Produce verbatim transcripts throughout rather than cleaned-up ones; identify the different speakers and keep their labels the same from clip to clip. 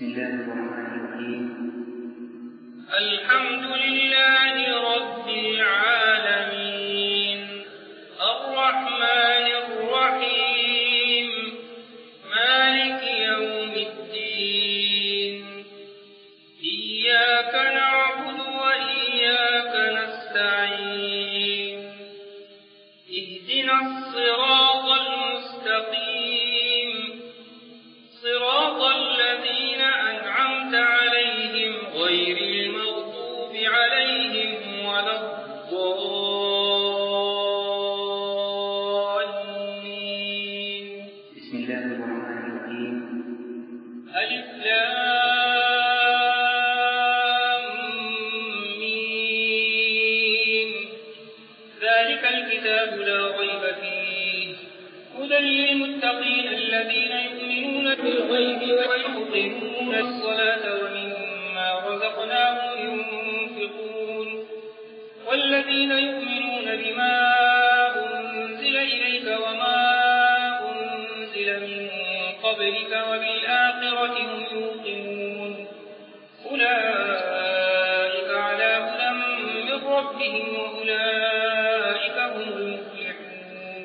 Speaker 1: بسم الله الرحمن الرحيم.
Speaker 2: الحمد لله رب العالمين الرحمن الرحيم مالك يوم الدين إياك نعبد وإياك نستعين اهدنا الصراط المستقيم صراط الذين أنعمت عليهم غير المغضوب عليهم ولا الضالين.
Speaker 1: بسم الله الرحمن الرحيم.
Speaker 2: ألف لام ميم ذلك الكتاب لا ريب فيه هدى للمتقين الذين يؤمنون بالغيب ويقيمون الصلاة ومما رزقناهم ينفقون والذين يؤمنون بما أنزل إليك وما أنزل من قبلك وبالآخرة هم يوقنون أولئك على هدى من ربهم وأولئك هم المفلحون.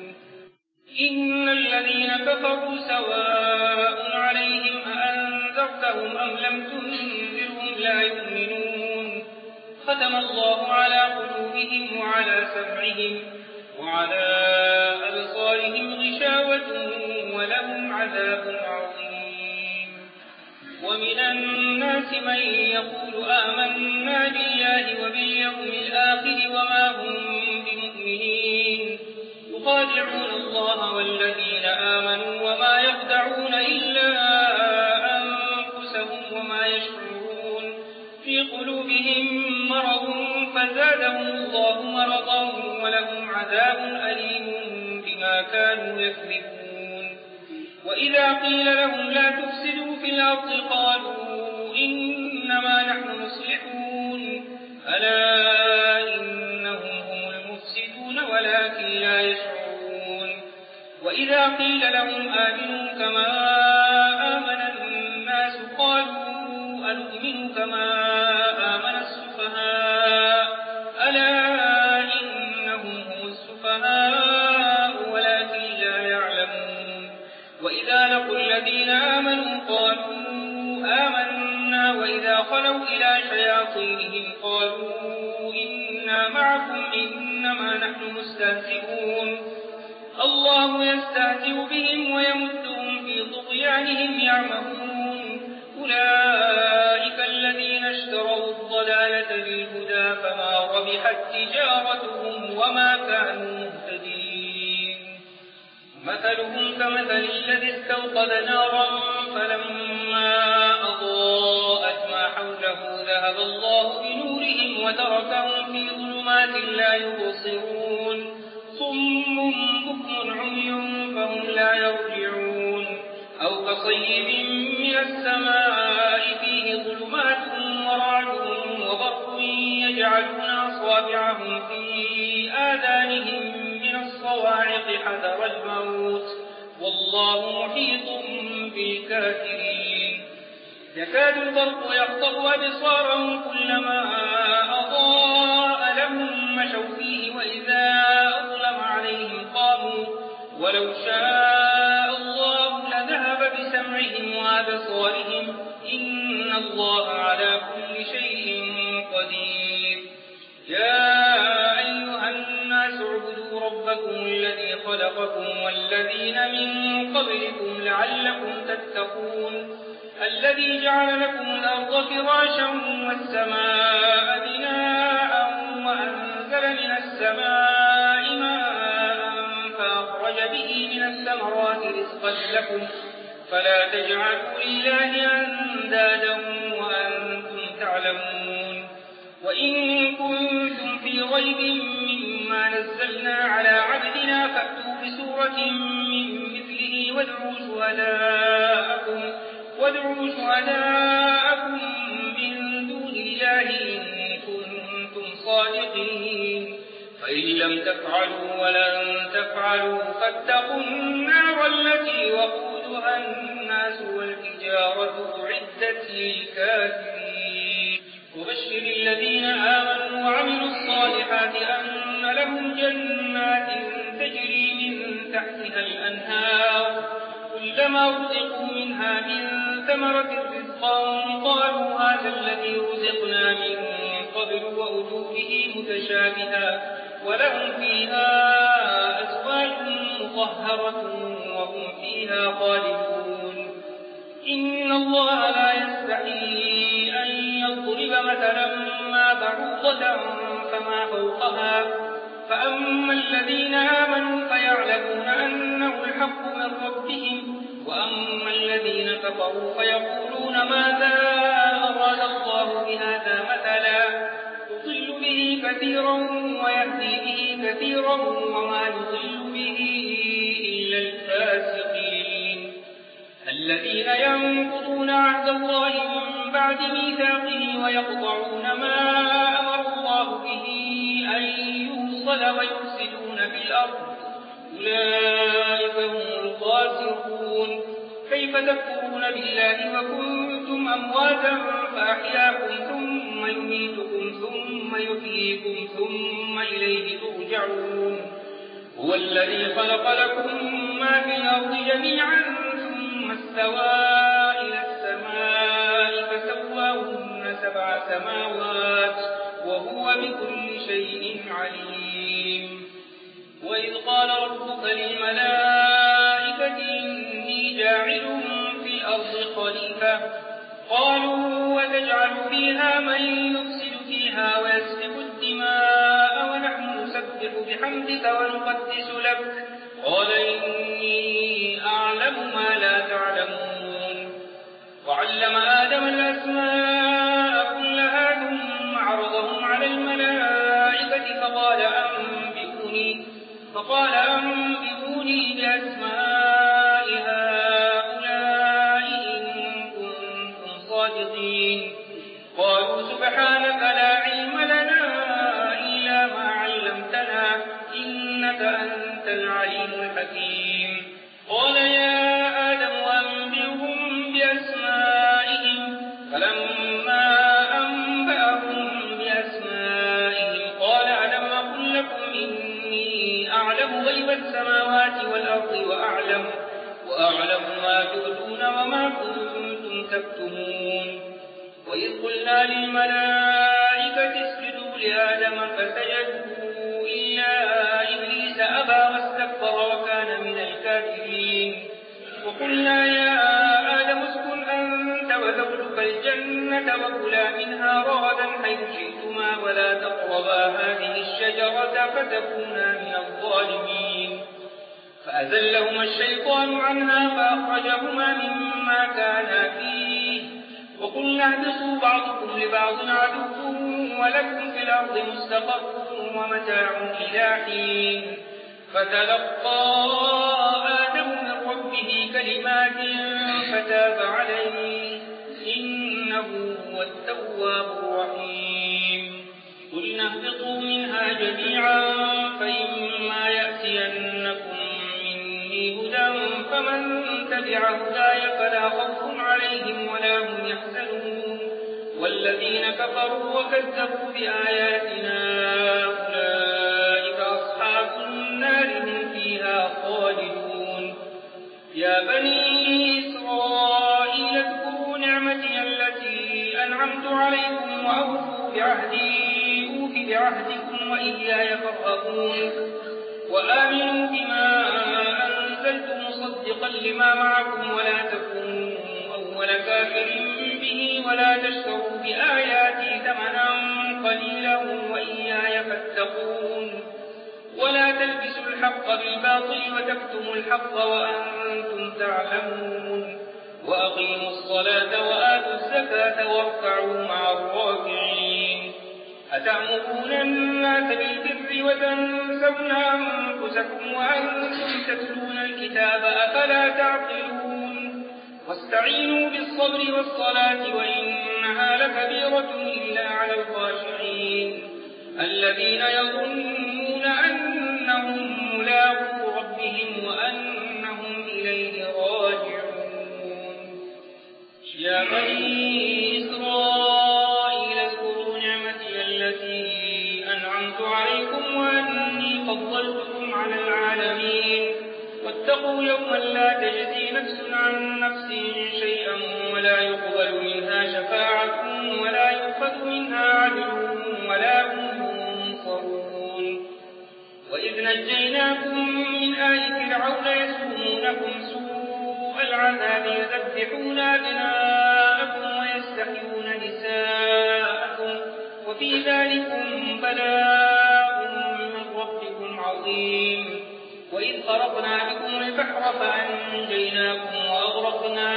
Speaker 2: إن الذين كفروا سواء عليهم أأنذرتهم أم لم تنذرهم لا يؤمنون ختم الله على قلوبهم وعلى سمعهم وعلى أبصارهم غشاوة ولهم عذاب عظيم. ومن الناس من يقول آمنا بالله وباليوم الآخر وما هم بمؤمنين يخادعون الله والذين آمنوا وما يخدعون إلا أنفسهم وما يشعرون في قلوبهم مرض فزادهم الله مرضا ولهم عذاب أليم بما كانوا يكذبون. وإذا قيل لهم لا تفسدوا في الأرض قالوا إنما نحن مصلحون ألا إنهم هم المفسدون ولكن لا يشعرون. وإذا قيل لهم آمنوا كما آمن الناس قالوا أنؤمن كما آمن السفهاء ألا إنهم هم السفهاء ولكن لا يعلمون. وإذا لقوا الذين آمنوا قالوا آمنا وإذا خلوا إلى شياطينهم قالوا إنا معكم إنما نحن مستهزئون الله يستهزئ بهم ويمدهم في طغيانهم يعمهون. أولئك الذين اشتروا الضلالة بالهدى فما ربحت تجارتهم وما كانوا مهتدين. مثلهم كمثل الذي استوقد نارا فلما أضاءت ما حوله ذهب الله بنورهم وتركهم في ظلمات لا يبصرون صم بكم عمي فهم لا يرجعون. أو كصيب من السماء فيه ظلمات ورعد وبرق يجعلون أصابعهم في آذانهم من الصواعق حذر الموت والله محيط بالكافرين. يكاد البرق يخطف أبصارهم كلما أضاء لهم مشوا فيه وإذا أظلم عليهم قاموا ولو شاء الله لذهب بسمعهم وأبصارهم إن الله على كل شيء قدير. يا أيها الناس اعبدوا ربكم الذي خلقكم والذين من قبلكم لعلكم تتقون الذي جعل لكم الأرض فراشا والسماء بناء وأنزل من السماء ماء فأخرج به من الثمرات رزقا لكم فلا تجعلوا لله أندادا وأنتم تعلمون. وإن كنتم في ريب مما نزلنا على عبدنا فأتوا بسورة من مثله وادعوا شهداءكم وادعوا شهداءكم من دون الله إن كنتم صادقين فإن لم تفعلوا ولن تفعلوا فاتقوا النار التي وقودها الناس والحجارة أعدت أعدت للكافرين. وبشر الذين آمنوا وعملوا الصالحات أن لهم جنات تجري من تحتها الأنهار كلما رزقوا منها من ثمرة رزقا قالوا هذا الذي رزقنا من قبل وأتوا به متشابها ولهم فيها أزواج مطهرة وهم فيها خالدون. إن الله لا يستحيي أن يضرب مثلا ما بعوضة فما فوقها فأما الذين آمنوا فيعلمون أنه الحق من ربهم وأما الذين كفروا فيقولون ماذا أراد الله بهذا مثلا يضل به كثيرا ويهدي به كثيرا وما يضل به إلا الفاسقين الذين ينقضون عهد الله من بعد ميثاقه ويقطعون ما أمر الله به أن يوصل ويفسدون في الأرض أولئك هم الخاسرون. كيف تكفرون بالله وكنتم أمواتا فأحياكم ثم يميتكم ثم يحييكم ثم إليه ترجعون. هو الذي خلق لكم ما في الأرض جميعا ثم استوى إلى السماء فسواهن سبع سماوات وهو بكل شيء عليم. وإذ قال ربك للملائكة إني جاعل في الأرض خليفة قالوا وتجعل فيها من يفسد فيها ويسفك الدماء ونحن نسبح بحمدك ونقدس لك قال إني أعلم ما لا تعلمون. وعلم آدم الأسماء كلها ثم عرضهم على الملائكة فقال أنبئوني فقال أنبئوني بأسماء هؤلاء إن كنتم صادقين. قالوا سبحانك لا علم لنا إلا ما علمتنا إنك أنت العليم الحكيم. قال يا آدم أنبئهم بأسمائهم فلما أنبأهم بأسمائهم قال ألم أقل لكم إني أعلم غيب السماوات والأرض وأعلم, وأعلم ما تبدون وما كنتم تكتمون. وإذ قلنا للملائكة اسجدوا لآدم فسجدوا إلا إبليس أبى واستكبر وكان من الكافرين. وقلنا يا آدم اسكن أنت وزوجك الجنة وكلا منها رغدا حيث شئتما ولا تقربا هذه الشجرة فتكونا من الظالمين. فأزلهما الشيطان عنها فأخرجهما مما كانا فيه وقلنا اهبطوا بعضكم لبعض عدو ولكم في الأرض مستقر ومتاع إلى حين. فتلقى آدم من ربه كلمات فتاب عليه إنه هو التواب الرحيم. قلنا اهبطوا منها جميعا فإما يأتينكم مني هدى فمن تبع هداي فلا خوف عليهم ولا هم يحزنون. والذين كفروا وكذبوا بآياتنا أولئك أصحاب النار هم فيها خالدون. يا بني إسرائيل اذكروا نعمتي التي أنعمت عليكم وأوفوا بعهدي أوف بعهدكم وإياي فارهبون. وآمنوا بما أنزلت مصدقا لما معكم ولا تكونوا أول كافر به ولا تشتروا بآياتي ثمنا قليلا وإياي فاتقون. ولا تلبسوا الحق بالباطل وتكتموا الحق وأنتم تعلمون. وأقيموا الصلاة وآتوا الزكاة واركعوا مع الراكعين. أتأمرون الناس بالبر وتنسون أنفسكم وأنتم تتلون الكتاب أفلا تعقلون. واستعينوا بالصبر والصلاة وإنها لكبيرة إلا على الخاشعين الذين يظنون أنهم ملاقو ربهم وأنهم إليه راجعون. بسم يا بني إسرائيل اذكروا نعمتي التي أنعمت عليكم وأني فضلتكم على العالمين واتقوا يوما لا تجزي نفس عن نفس شيئا ولا يقبل منها شفاعة ولا يؤخذ منها عدل ولا هم ينصرون. وإذ نجيناكم من آل فرعون يسومونكم سوء العذاب يذبحون أبناءكم ويستحيون نساءكم وفي ذلكم بلاء من ربكم عظيم. وإذ خرقنا بكم البحر فأنجيناكم وأغرقنا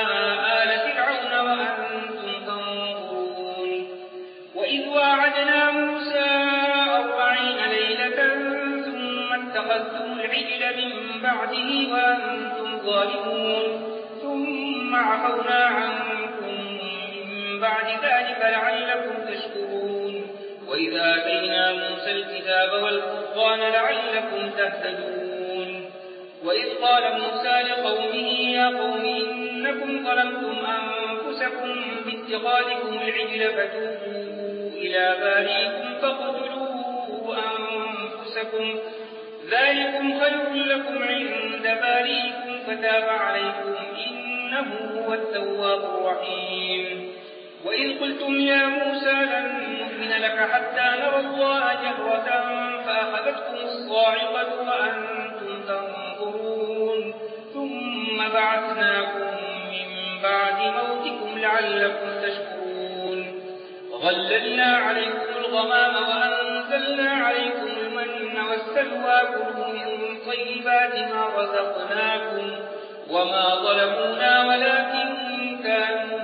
Speaker 2: آل فرعون وأنتم تنظرون. وإذ واعدنا موسى أربعين ليلة ثم اتخذتم العجل من بعده وأنتم ظالمون ثم عفونا عنكم من بعد ذلك لعلكم تشكرون. وإذ آتينا موسى الكتاب والفرقان لعلكم تهتدون. وإذ قال موسى لقومه يا قوم إنكم ظلمتم أنفسكم باتخاذكم العجل فتوبوا إلى بارئكم فاقتلوا أنفسكم ذلكم خير لكم عند بارئكم فتاب عليكم إنه هو التواب الرحيم. وإذ قلتم يا موسى لن نؤمن لك حتى نرى الله جهرة فأخذتكم الصاعقة وأنتم تنظرون ثم بعثناكم من بعد موتكم لعلكم تشكرون. وظللنا عليكم الغمام وأنزلنا عليكم المن والسلوى كلوا من طيبات ما رزقناكم وما ظلمونا ولكن كانوا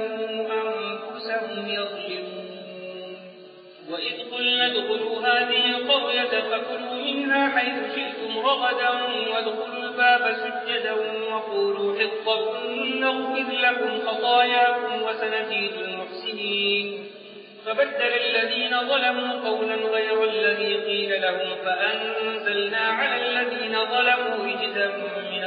Speaker 2: أنفسهم يظلمون. وإذ قلنا ادخلوا هذه القرية فكلوا منها حيث شئتم رغدا وادخلوا الباب سجدا وقولوا حطة نغفر لكم خطاياكم وسنزيد المحسنين. فبدل الذين ظلموا قولا غير الذي قيل لهم فأنزلنا على الذين ظلموا رجزا من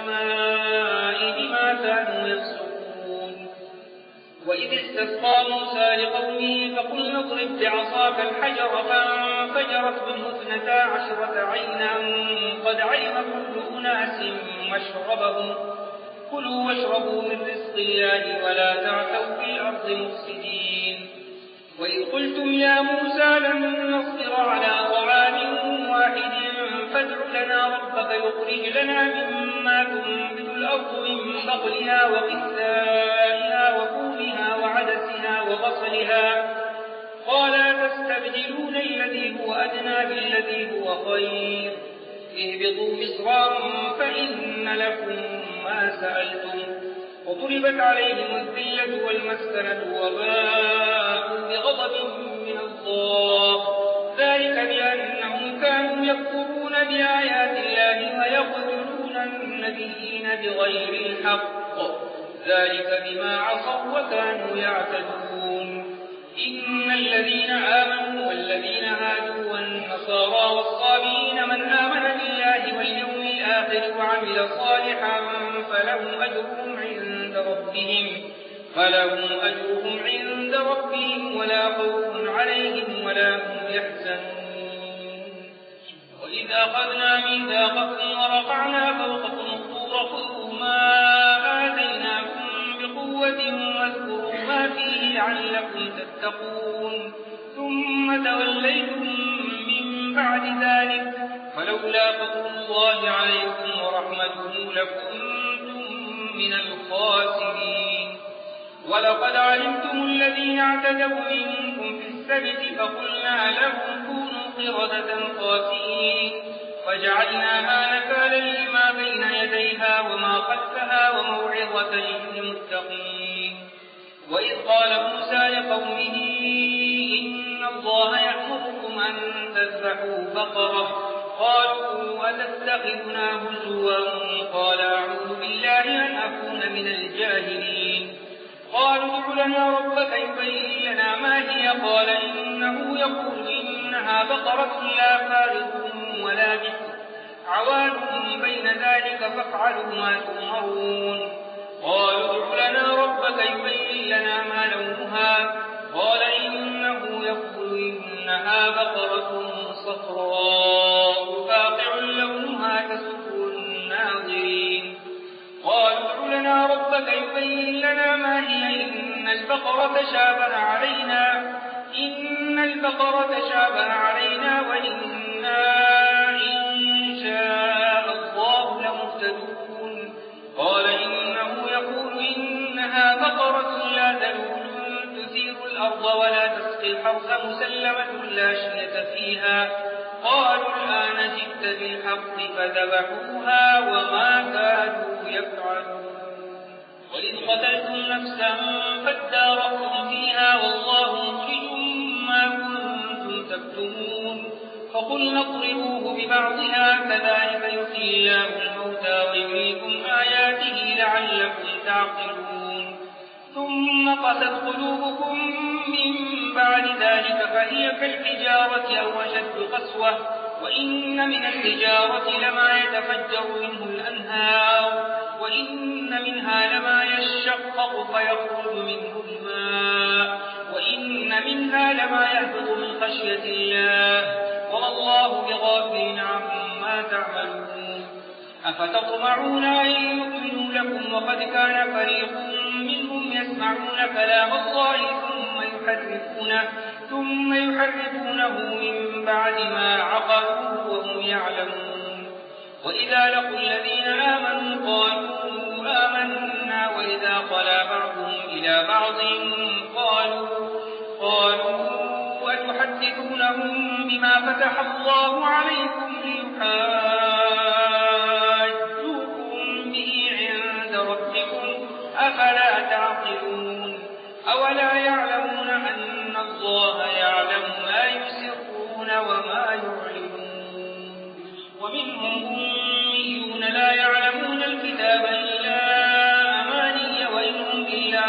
Speaker 2: السماء بما كانوا يفسقون. وإذ استسقى موسى لقومه فقلنا اضرب بعصاك الحجر فانفجرت منه اثنتا عشرة عينا قد علم كل أناس مشربهم كلوا واشربوا من رزق الله ولا تعثوا في الأرض مفسدين. وإذ قلتم يا موسى لن نصبر على طعام واحد فادع لنا ربك يخرج لنا مما تنبت الأرض من بقلها وقثائها وفومها وعدسها وبصلها قال تستبدلون الذي هو أدنى بالذي هو خير اهبطوا مصرا فإن لكم ما سألتم وضربت عليهم الذلة والمسكنة وباءوا بغضب من الله ذلك بأنهم كانوا يكفرون بآيات الله ويقتلون النبيين بغير الحق ذلك بما عصوا وكانوا يعتدون. إن الذين آمنوا والذين هادوا والنصارى والصابئين من آمن بالله واليوم الآخر وعمل صالحا فلهم أجرهم عند ربهم فلهم أجرهم عند ربهم ولا خوف عليهم ولا هم يحزنون. وإذ أخذنا ميثاقكم ورفعنا فوقكم الطور خذوا ما آتيناكم بقوة واذكروا ما فيه لعلكم تتقون ثم توليتم من بعد ذلك فلولا فضل الله عليكم ورحمته لكنتم من الخاسرين. ولقد علمتم الذين اعتدوا منكم في السبت فقلنا لهم كونوا قردة خاسئين فجعلناها نكالا لما بين يديها وما خلفها وموعظة للمتقين. وإذ قال موسى لقومه إن الله يأمركم أن تذبحوا بقرة قالوا أتتخذنا هزوا قال أعوذ بالله أن أكون من الجاهلين. قالوا ادع لنا ربك يبين لنا ما هي قال إنه يقول إنها بقرة لا فارغ ولا بكر عوان بين ذلك فافعلوا ما تؤمرون. قالوا ادع لنا ربك يبين لنا ما لونها قال إنه يقول إنها بقرة صفراء فاقع لونها تسر الناظرين قالوا ادع لنا ربك يبين لنا ما هي إن البقرة تشابه علينا إن البقرة تشابه علينا وإنا إن شاء الله لمهتدون قال إنه يقول إنها بقرة لا ذلول تثير الأرض ولا تسقي الحرث مسلمة لا شية فيها قالوا الآن جئت بالحق فذبحوها وما كانوا يفعلون وإذ قتلتم نفسا فادارأتم فيها والله مخرج ما كنتم تكتمون فقلنا اضربوه ببعضها كذلك يحيي الله الموتى ويريكم آياته لعلكم تعقلون ثم قست قلوبكم من بعد ذلك فهي كالحجارة أو أشد قسوة وإن من الحجارة لما يتفجر منه الأنهار وإن منها لما يشقق فيخرج منه الماء وإن منها لما يهبط من خشية الله وما الله بغافل عما تعملون أفتطمعون أن يؤمنوا لكم وقد كان فريق منهم يسمعون كلام الله ثم يحرفونه ثم يحرفونه من بعد ما عقلوه وهم يعلمون وإذا لقوا الذين آمنوا قالوا آمنا وإذا خلا بعضهم إلى بعض قالوا قالوا أتحدثونهم بما فتح الله عليكم ليحاجوكم به عند ربكم أفلا تعقلون أولا يعلمون أن الله يعلم ما يسرون وما يعلنون ومنهم أميون لا يعلمون الكتاب إلا أماني وإنهم إلا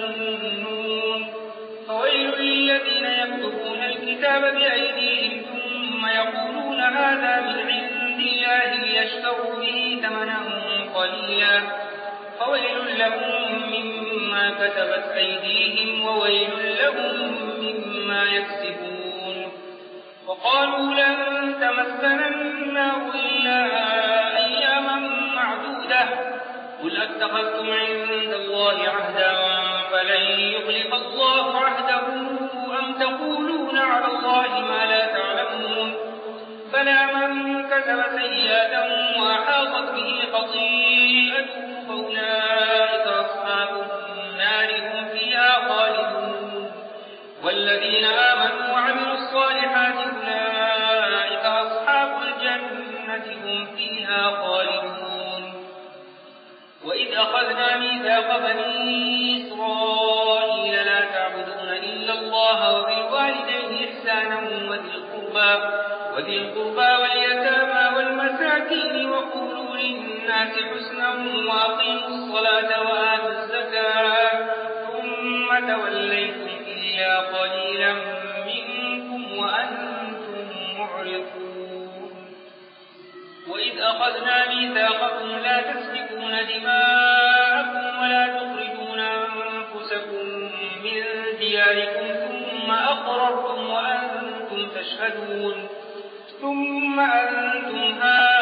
Speaker 2: يظنون فويل للذين يكتبون الكتاب بأيديهم ثم يقولون هذا من عند الله ليشتروا به ثمنا قليلا فويل لهم مما كتبت أيديهم وويل لهم مما يكسبون وقالوا لن تمسنا النار إلا أياما معدودة قل أتخذتم عند الله عهدا فلن يخلف الله عهده أم تقولون على الله ما لا تعلمون بلى من كسب سيئة وأحاطت به خطيئته فأولئك أصحاب النار هم فيها خالدون والذين آمنوا وعملوا الصالحات أولئك أصحاب الجنة هم فيها خالدون وإذ أخذنا ميثاق بني إسرائيل لا تعبدون إلا الله وبالوالدين إحسانا وذي القربى وذي القربى واليتامى والمساكين وقولوا للناس حسنا وأقيموا الصلاة وآتوا الزكاة ثم توليتم إلا قليلا منكم وأنتم معرضون وإذ أخذنا ميثاقكم لا تسفكون دماءكم ولا تخرجون أنفسكم من دياركم ثم أقررتم وأنتم تشهدون ثم أنتم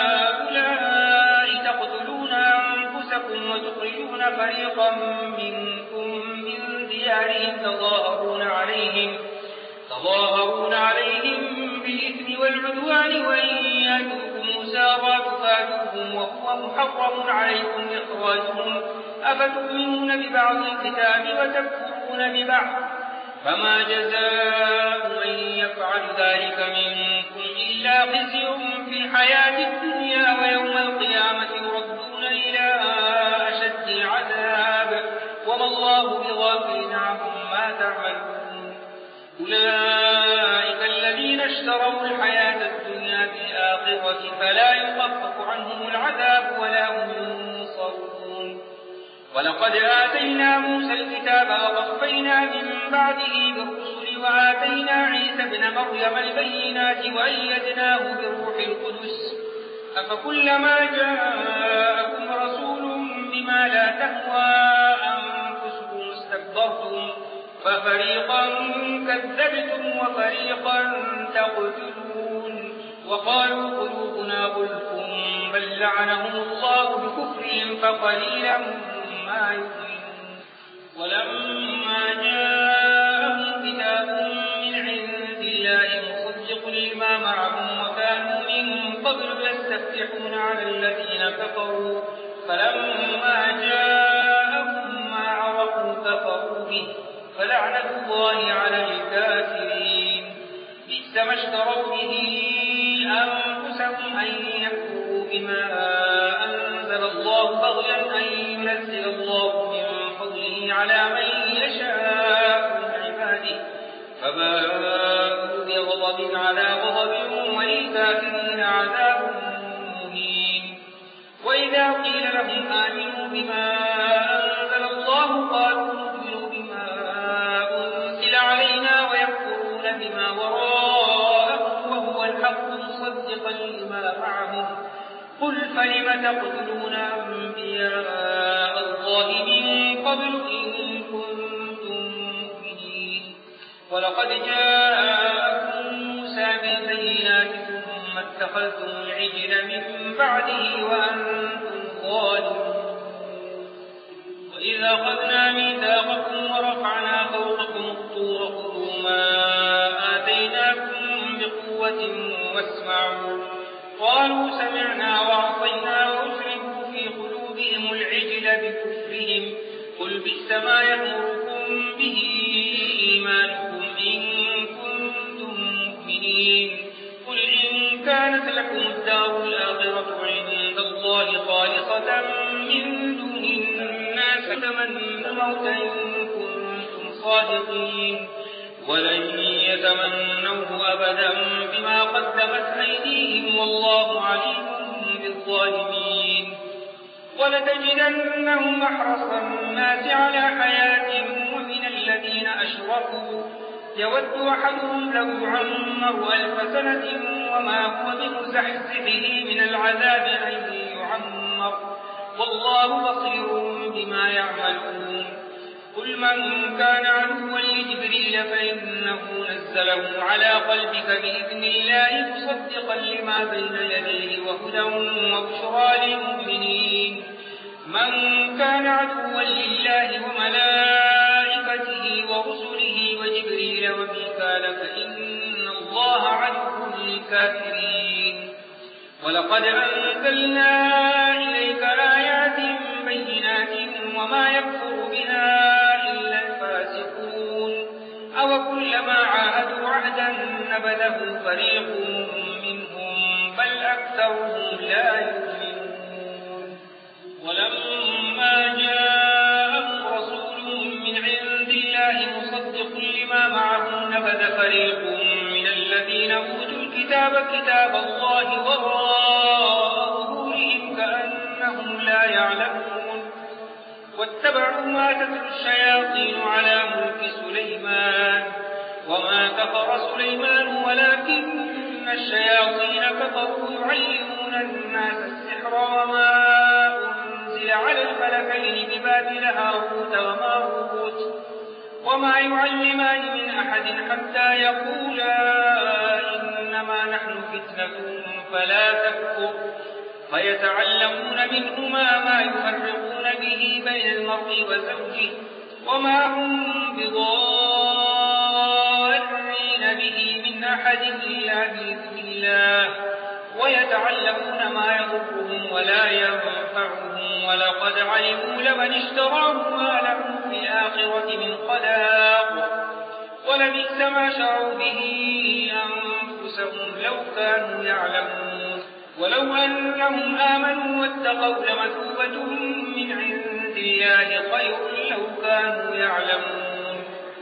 Speaker 2: هؤلاء تقتلون أنفسكم وتخرجون فريقا منكم من ديارهم تظاهرون عليهم تظاهرون عليهم بالإثم والعدوان وإن يأتوكم أسارى تفادوهم وهو محرم عليكم إخراجهم أفتؤمنون ببعض الكتاب وتكفرون ببعض فما جزاء من يفعل ذلك منكم إلا خزي في الحياة الدنيا ويوم القيامة يردون إلى أشد العذاب وما الله بغافل عما تعملون أولئك الذين اشتروا الحياة الدنيا بالآخرة فلا يخفف عنهم العذاب ولا هم ينصرون ولقد آتينا موسى الكتاب وقفينا من بعده بالرسل وآتينا عيسى ابن مريم البينات وأيدناه بالروح القدس أفكلما جاءكم رسول بما لا تهوى أنفسكم استكبرتم ففريقا كذبتم وفريقا تقتلون وقالوا قلوبنا غلف بل لعنهم الله بكفرهم فقليلا ما يؤمنون ولما جاءهم كتاب من عند الله مصدق لما معهم وكانوا من قبل يستفتحون على الذين كفروا فلما جاءهم ما عرفوا كفروا به فلعنة الله على الكافرين بئس ما اشتروا به أنفسهم أن يكفروا بما أنزل الله بغيا أن ينزل الله من فضله على من يشاء من عباده فباءوا بغضب على غضب وللكافرين عذاب مهين وإذا قيل لهم آمنوا بما أنزل الله قالوا نؤمن بما أنزل علينا ويكفرون بما وراءه وهو الحق مصدقا لما معهم قل فلم تقتلون أنبياء الله من قبل إن كنتم مؤمنين ولقد جاءكم موسى بالبينات ثم اتخذتم العجل من بعده وأنتم ظالمون وإذا أخذنا ميثاقكم ورفعنا فوقكم الطور خذوا ما آتيناكم بقوة واسمعوا قالوا سمعنا وعصينا وأشربوا في قلوبهم العجل بكفرهم قل بئس ما يأمركم به إيمانكم إن كنتم مؤمنين قل إن كانت لكم الدار الآخرة عند الله خالصة من دون الناس فتمنوا الموت إن كنتم صادقين ولن يتمنوه أبدا بما قدمت أيديهم والله عليم بالظالمين ولتجدنهم أحرص الناس على حياة ومن الذين أشركوا يود أحدهم لو يعمر ألف سنة وما هو بمزحزحه من العذاب أن يعمر والله بصير بما يعملون قل من كان عدوا لجبريل فإنه نزله على قلبك بإذن الله مصدقا لما بين يديه وهدى وبشرى للمؤمنين من كان عدوا لله وملائكته ورسله وجبريل وميكال فإن الله عدو للكافرين ولقد أنزلنا إليك آيات بينات وما يكفر بها إلا الفاسقون أوكلما عاهدوا عهدا نبذه فريق منهم بل أكثرهم لا يؤمنون ولما جاءهم رسول من عند الله مصدق لما معهم نبذ فريق من الذين أوتوا الكتاب كتاب الله وراء ظهورهم كأنهم لا يعلمون واتبعوا ما تتلو الشياطين على ملك سليمان وما كفر سليمان ولكن الشياطين كفروا يعلمون الناس السحر وما أنزل على الملكين ببابل هاروت وماروت وما يعلمان من أحد حتى يقولا إنما نحن فتنة فلا تكفر فيتعلمون منهما ما يفرقون به بين المرء وزوجه وما هم بضارين به من أحد إلا بإذن الله ويتعلمون ما يضرهم ولا ينفعهم ولقد علموا لمن اشتراه ما له في الآخرة من خلاق ولبئس ما شروا به أنفسهم لو كانوا يعلمون ولو أنهم آمنوا واتقوا لمثوبة من عند الله خير لو كانوا يعلمون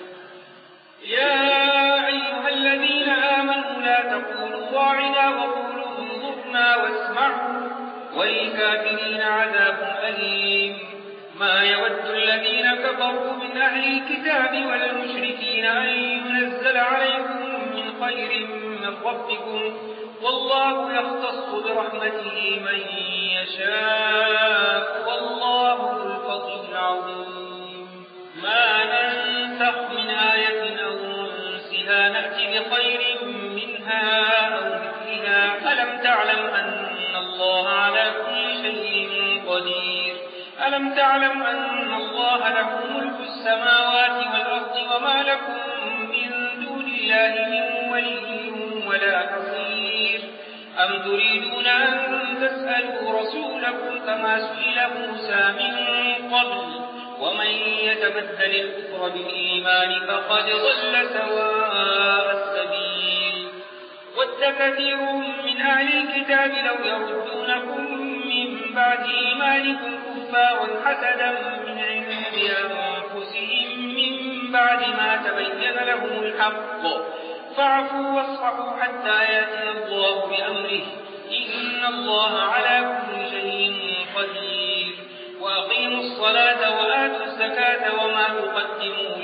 Speaker 2: يا أيها الذين آمنوا لا تقولوا راعنا وقولوا انظرنا واسمعوا وللكافرين عذاب أليم ما يود الذين كفروا من أهل الكتاب والمشركين أن ينزل عليكم من خير من ربكم والله يختص برحمته من يشاء والله الخطير العظيم. ما ننسخ من آية أو ننسها نأتي بخير منها أو مثلها. ألم تعلم أن الله على كل شيء قدير؟ ألم تعلم أن الله له ملك السماوات والأرض وما لكم من دون الله من ولي ولا نصير؟ أم تريدون أن تسألوا رسولكم كما سئل موسى من قبل؟ ومن يتبدل الكفر بالإيمان فقد ضل سواء السبيل. ود كثير من أهل الكتاب لو يردونكم من بعد إيمانكم كفارا حسدا من عند أنفسهم من بعد ما تبين لهم الحق، فاعفوا واصفحوا حتى يأتي الله بأمره، إن الله على كل شيء قدير. وأقيموا الصلاة وآتوا الزكاة وما تقدموا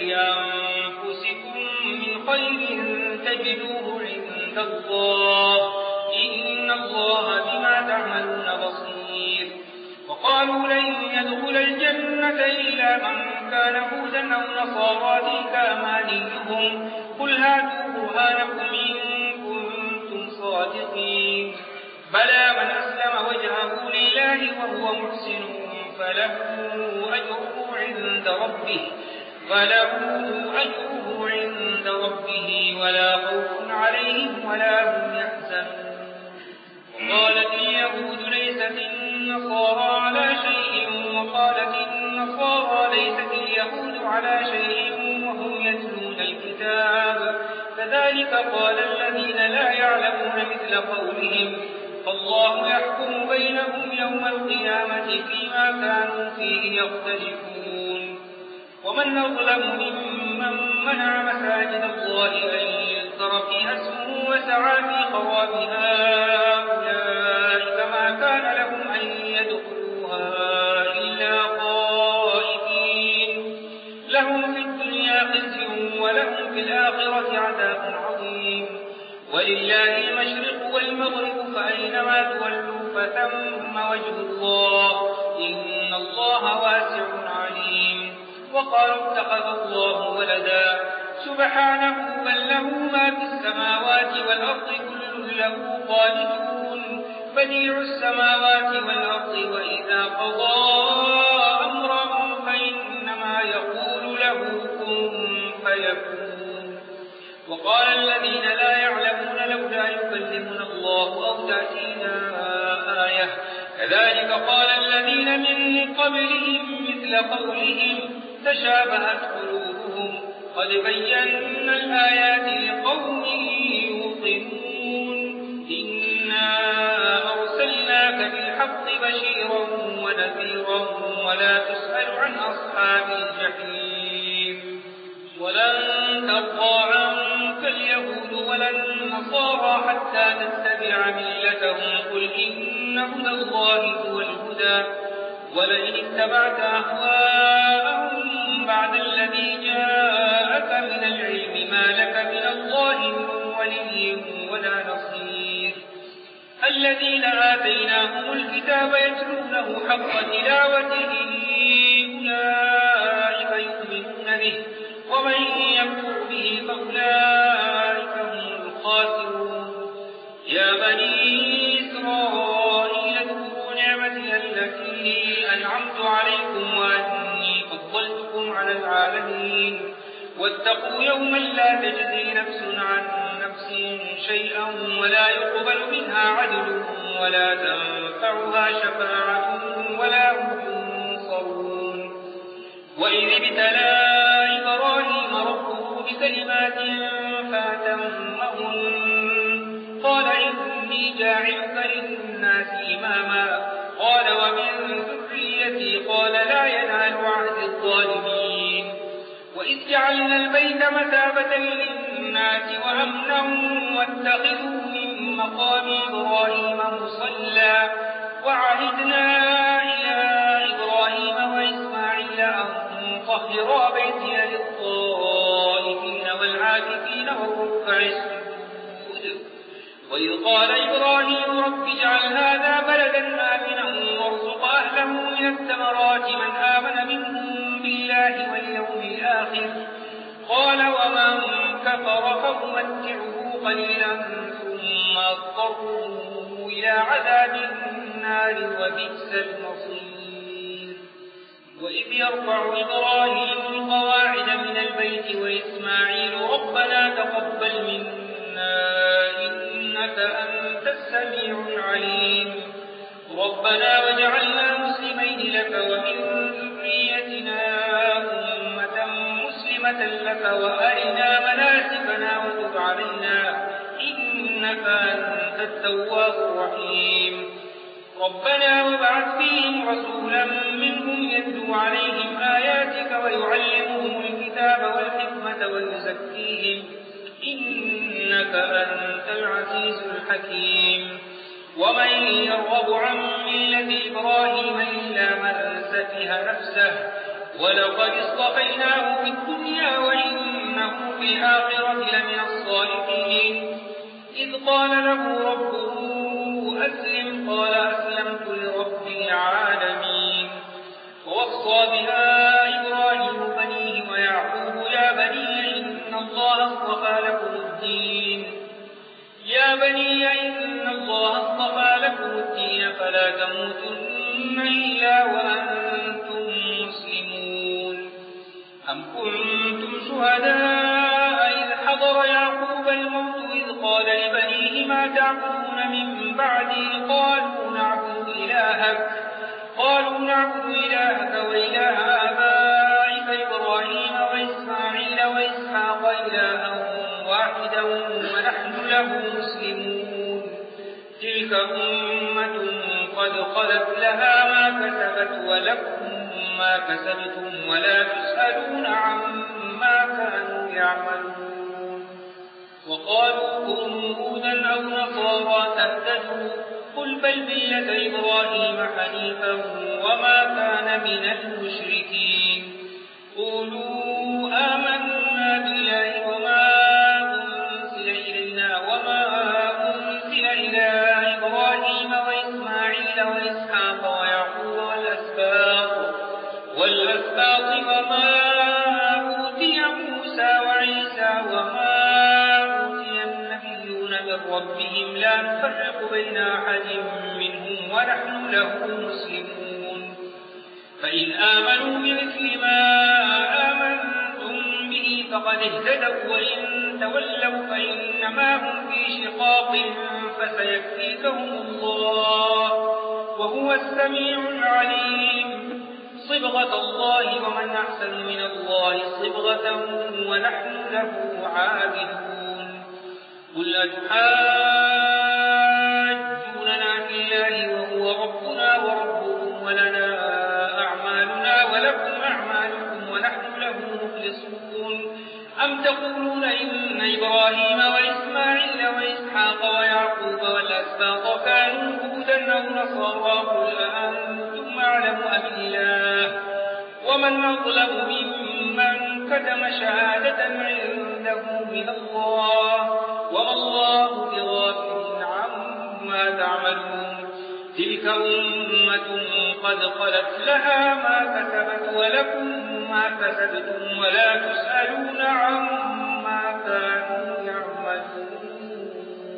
Speaker 2: لأنفسكم من خير تجدوه عند الله، إن الله بما تعملون بصير. وقالوا لن يدخل الجنة إلا من كان هودا أو نصارى تلك أمانيهم، قل هاتوا برهانكم إن كنتم صادقين. بلى من أسلم وجهه لله وهو محسن فله أجره عند ربه فله أجره عند ربه ولا خوف عليهم ولا هم يحزنون. وقالت اليهود ليست النصارى على شيء وقالت النصارى ليست اليهود على شيء وهم يتلون الكتاب، كذلك قال الذين لا يعلمون مثل قولهم، فالله يحكم بينهم يوم القيامة فيما كانوا فيه يختلفون. ومن أظلم ممن منع مساجد الله أن يذكر فيها اسمه وسعى في خرابها، أولئك ما كان لهم أن يدخلوها إلا خائفين، لهم في الدنيا خزي ولهم في الآخرة عذاب عظيم. ولله المشرق والمغرب فأينما تولوا فثم وجه الله، إن الله واسع عليم. وقالوا اتخذ الله ولدا، سبحانه بل له ما في السماوات والأرض كل له قانتون، بديع السماوات والأرض وإذا قضى أمرا فإنما يقول له كن فيكون. وقال الذين لا يعلمون لولا يكلمنا الله أو تأتينا آية، كذلك قال الذين من قبلهم مثل قولهم تشابهت قلوبهم، قد بينا الآيات لقوم يوقنون. إنا أرسلناك بالحق بشيرا ونذيرا ولا تسأل عن أصحاب الجحيم. ولن ترضى عنك اليهود ولا النصارى حتى تتبع ملتهم، قل إن هدى الله هو الهدى، ولئن اتبعت أهواءهم بعد الذي جاءك من العلم ما لك من الله من ولي ولا نصير. الذين آتيناهم الكتاب يتلونه حق تلاوته أولئك يؤمنون به، ومن يكفر به فأولئك هم الخاسرون. يا بني إسرائيل اذكروا نعمتي التي أنعمت عليكم وأني فضلتكم على العالمين، واتقوا يوما لا تجزي نفس عن نفس شيئا ولا يقبل منها عدل ولا تنفعها شفاعة ولا هم ينصرون. وإذ ابتلى إبراهيم ربه بكلمات فأتمهن، قال إني جاعلك للناس إماما، قال ومن ذريتي، قال لا ينال عهد الظالمين. وإذ جعلنا البيت مثابة للناس وأمنا واتخذوا من مقام إبراهيم مصلى، وعهدنا إلى إبراهيم وإسماعيل أن طهرا بيتي للطائفين والعاكفين والركع السجود. وإذ قال إبراهيم رب اجعل هذا بلدا آمنا وارزق أهله من الثمرات من آمن قال ومن كفر فأمتعه قليلا ثم أضطره إلى عذاب النار وبئس المصير. وإذ يرفع إبراهيم القواعد من البيت وإسماعيل ربنا تقبل منا إنك أنت السميع العليم ربنا واجعلنا مسلمين لك ومن ذريتنا أمة مسلمة لك وأرنا مناسكنا وتب علينا إنك أنت التواب الرحيم ربنا وابعث فيهم رسولا منهم يتلو عليهم آياتك ويعلمهم الكتاب والحكمة ويزكيهم إنك أنت العزيز الحكيم. ومن يرغب عن ملة إبراهيم إلا من سفه نفسه ولقد اصطفيناه في الدنيا وإنه في الآخرة لمن الصالحين إذ قال له ربه أسلم قال أسلمت لرب العالمين. ووصى بها إبراهيم بنيه ويعقوب يا بني إن الله اصطفى لكم الدين يا بني إن الله اصطفى لكم الدين فلا تموتن إلا وأنتم مسلمون. أم كنتم شهداء إذ حضر يعقوب الموت إذ قال لبنيه ما تعبدون من بعدي قالوا نعبد إلهك قالوا نعبد إلهك وإله آبائك إبراهيم وإسماعيل وإسحاق إلها واحدا ونحن له مسلمون تلك أمة قد خلت لها ما كسبت ولكم ما كسبتم ولا تسألون عما كانوا يعملون. وقالوا كونوا هودا أو نصارى تهتدوا قل بل ملة إبراهيم حنيفا وما كان من المشركين. قولوا آمنا بالله وما أنزل إلينا وما أنزل إلى إبراهيم وإسماعيل وإسحاق ويعقوب والأسباط والأسباط وما أوتي موسى وعيسى وما أوتي النبيون من ربهم لا نفرق بين أحد منهم ونحن له مسلمون. فإن آمنوا بمثل ما آمنتم به فقد اهتدوا وإن تولوا فإنما هم في شقاق فسيكفيكهم الله وهو السميع العليم. صبغة الله ومن أحسن من الله صبغة ونحن له عابدون. قل أتحاجوننا في الله وهو ربنا وربكم ولنا أعمالنا ولكم أعمالكم ونحن له مخلصون. أم تقولون إن إبراهيم وإسماعيل وإسحاق ويعقوب والأسباط كانوا هودا أو نصارى قل أأنتم أعلم أم الله ومن أظلم ممن كتم شهادة عنده من الله وما الله بغافل عما تعملون. تلك أمة قد خلت لها ما كسبت ولكم ما كسبتم ولا تسألون عما كانوا يعملون.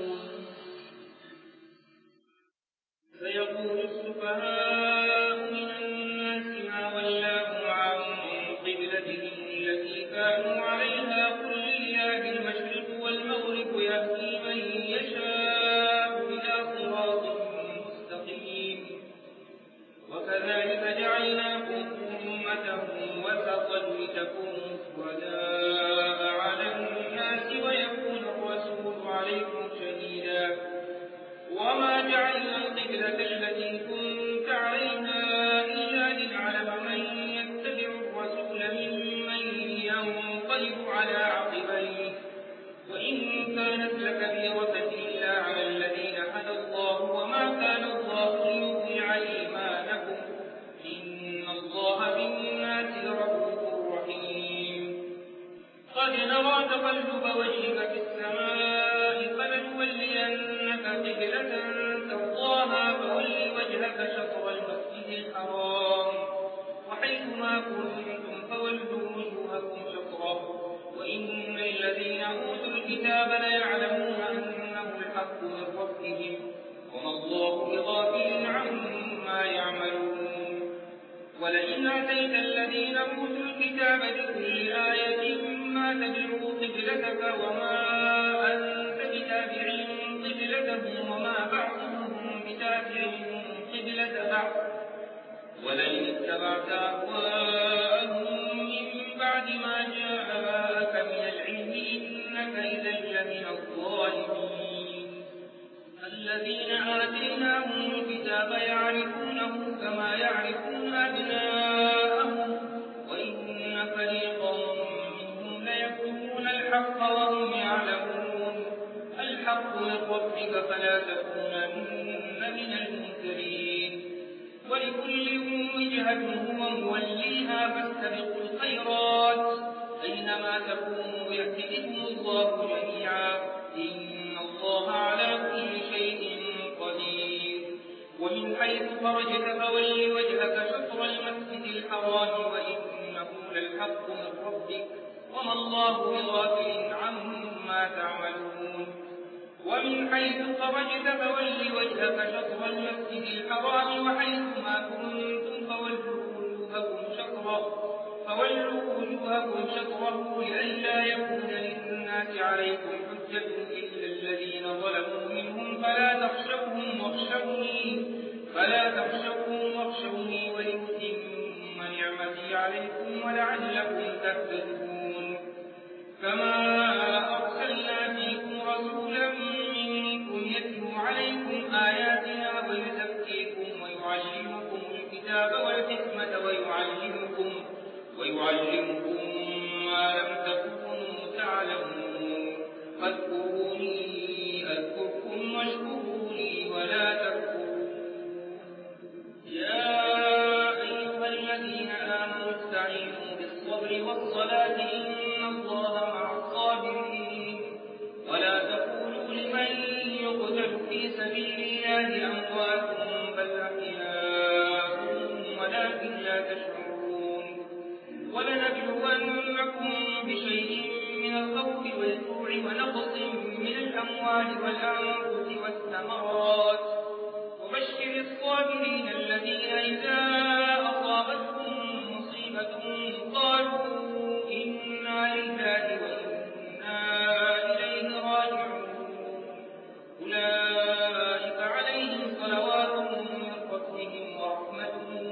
Speaker 2: سيقول السفهاء من الناس ما ولاهم عن قبلتهم التي كانوا عليها قل لله المشرق والمغرب يهدي من يشاء إلى صراط مستقيم. وكذلك جعلناكم أمة وسطا لتكونوا شهداء على الناس ويكون الرسول عليكم شهيدا. وما جعلنا القبلة التي كنت عليها إلا لنعلم من يتبع الرسول ممن ينقلب على عقبيه وإن كانت لكبيرة إلا على الذين هدى الله وما كان الله ليضيع إيمانكم إن الله بالناس لرؤوف رحيم. قد نرى تقلب وجهك في السماء فلنولينك قبلة ترضاها فول وجهك شطر المسجد الحرام وحيثما كنتم فولوا وجوهكم شطره وإن الذين أوتوا الكتاب ليعلمون أنه الحق من ربهم وما الله بغافل عما يعملون. ولئن آتيت الذين أوتوا الكتاب بكل آية ما تبعوا قبلتك وما أنت بتابع قبلتهم وما بعضهم بتابع قبلة بعض ولئن اتبعت أهواءهم من بعد ما جاءك من العلم إنك إذا لمن الظالمين. الذين آتيناهم الكتاب يعرفونه كما يعرفون أبناءهم وإن فريقا منهم ليكتمون الحق وهم يعلمون. الحق من ربك فلا تكونن من الممترين. ولكل وجهة هو موليها فاستبقوا الخيرات أينما تكونوا يأتي بكم الله جميعا إن الله على كل شيء قدير. ومن حيث خرجت فول وجهك شطر المسجد الحرام وإنه للحق من ربك وما الله بغافل عما تعملون. ومن حيث خرجت فول وجهك شطر المسجد الحرام وحيثما كنتم فولوا وجوهكم شطره فولوا وجوهكم شطره لئلا يكون للناس عليكم حجة إلا الذين ظلموا منهم فلا تخشوهم واخشوني فلا تخشوهم واخشوني ولأتم نعمتي عليكم ولعلكم تهتدون. كما أرسلنا فيكم رسولا منكم يتلو عليكم آياتنا ويزكيكم ويعلمكم الكتاب والحكمة ويعلمكم ويعلمكم ما لم تكونوا تعلمون. فاذكروني أذكركم واشكروا لي ولا تكفرون. يا أيها الذين آمنوا استعينوا بالصبر والصلاة إن الله مع الصابرين. ولا تقولوا لمن يقتل في سبيل الله أموات بل أحياء ولكن لا تشعرون. ولنبلونكم بشيء من الخوف والجوع ونقص من الأموال والأنفس والثمرات وبشر الصابرين الذين إذا أصابتهم مصيبة قالوا إنا لله وإنا إليه راجعون. أولئك عليهم صلوات من ربهم ورحمة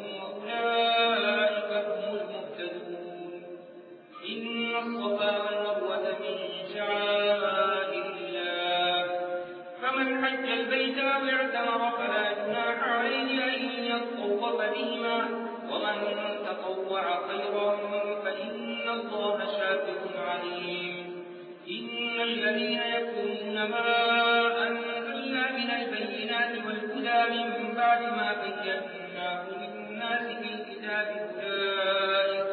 Speaker 2: وأولئك هم المهتدون. إن الصفا والمروة من شعائر الله فمن حج البيت أو اعتمر فلا جناح عليه أن يطوف بهما ومن تطوع خيرا فإن الله شاكر عليم. إن الذين يكتمون ما أنزلنا من البينات والهدى من بعد ما بيناه للناس في الكتاب أولئك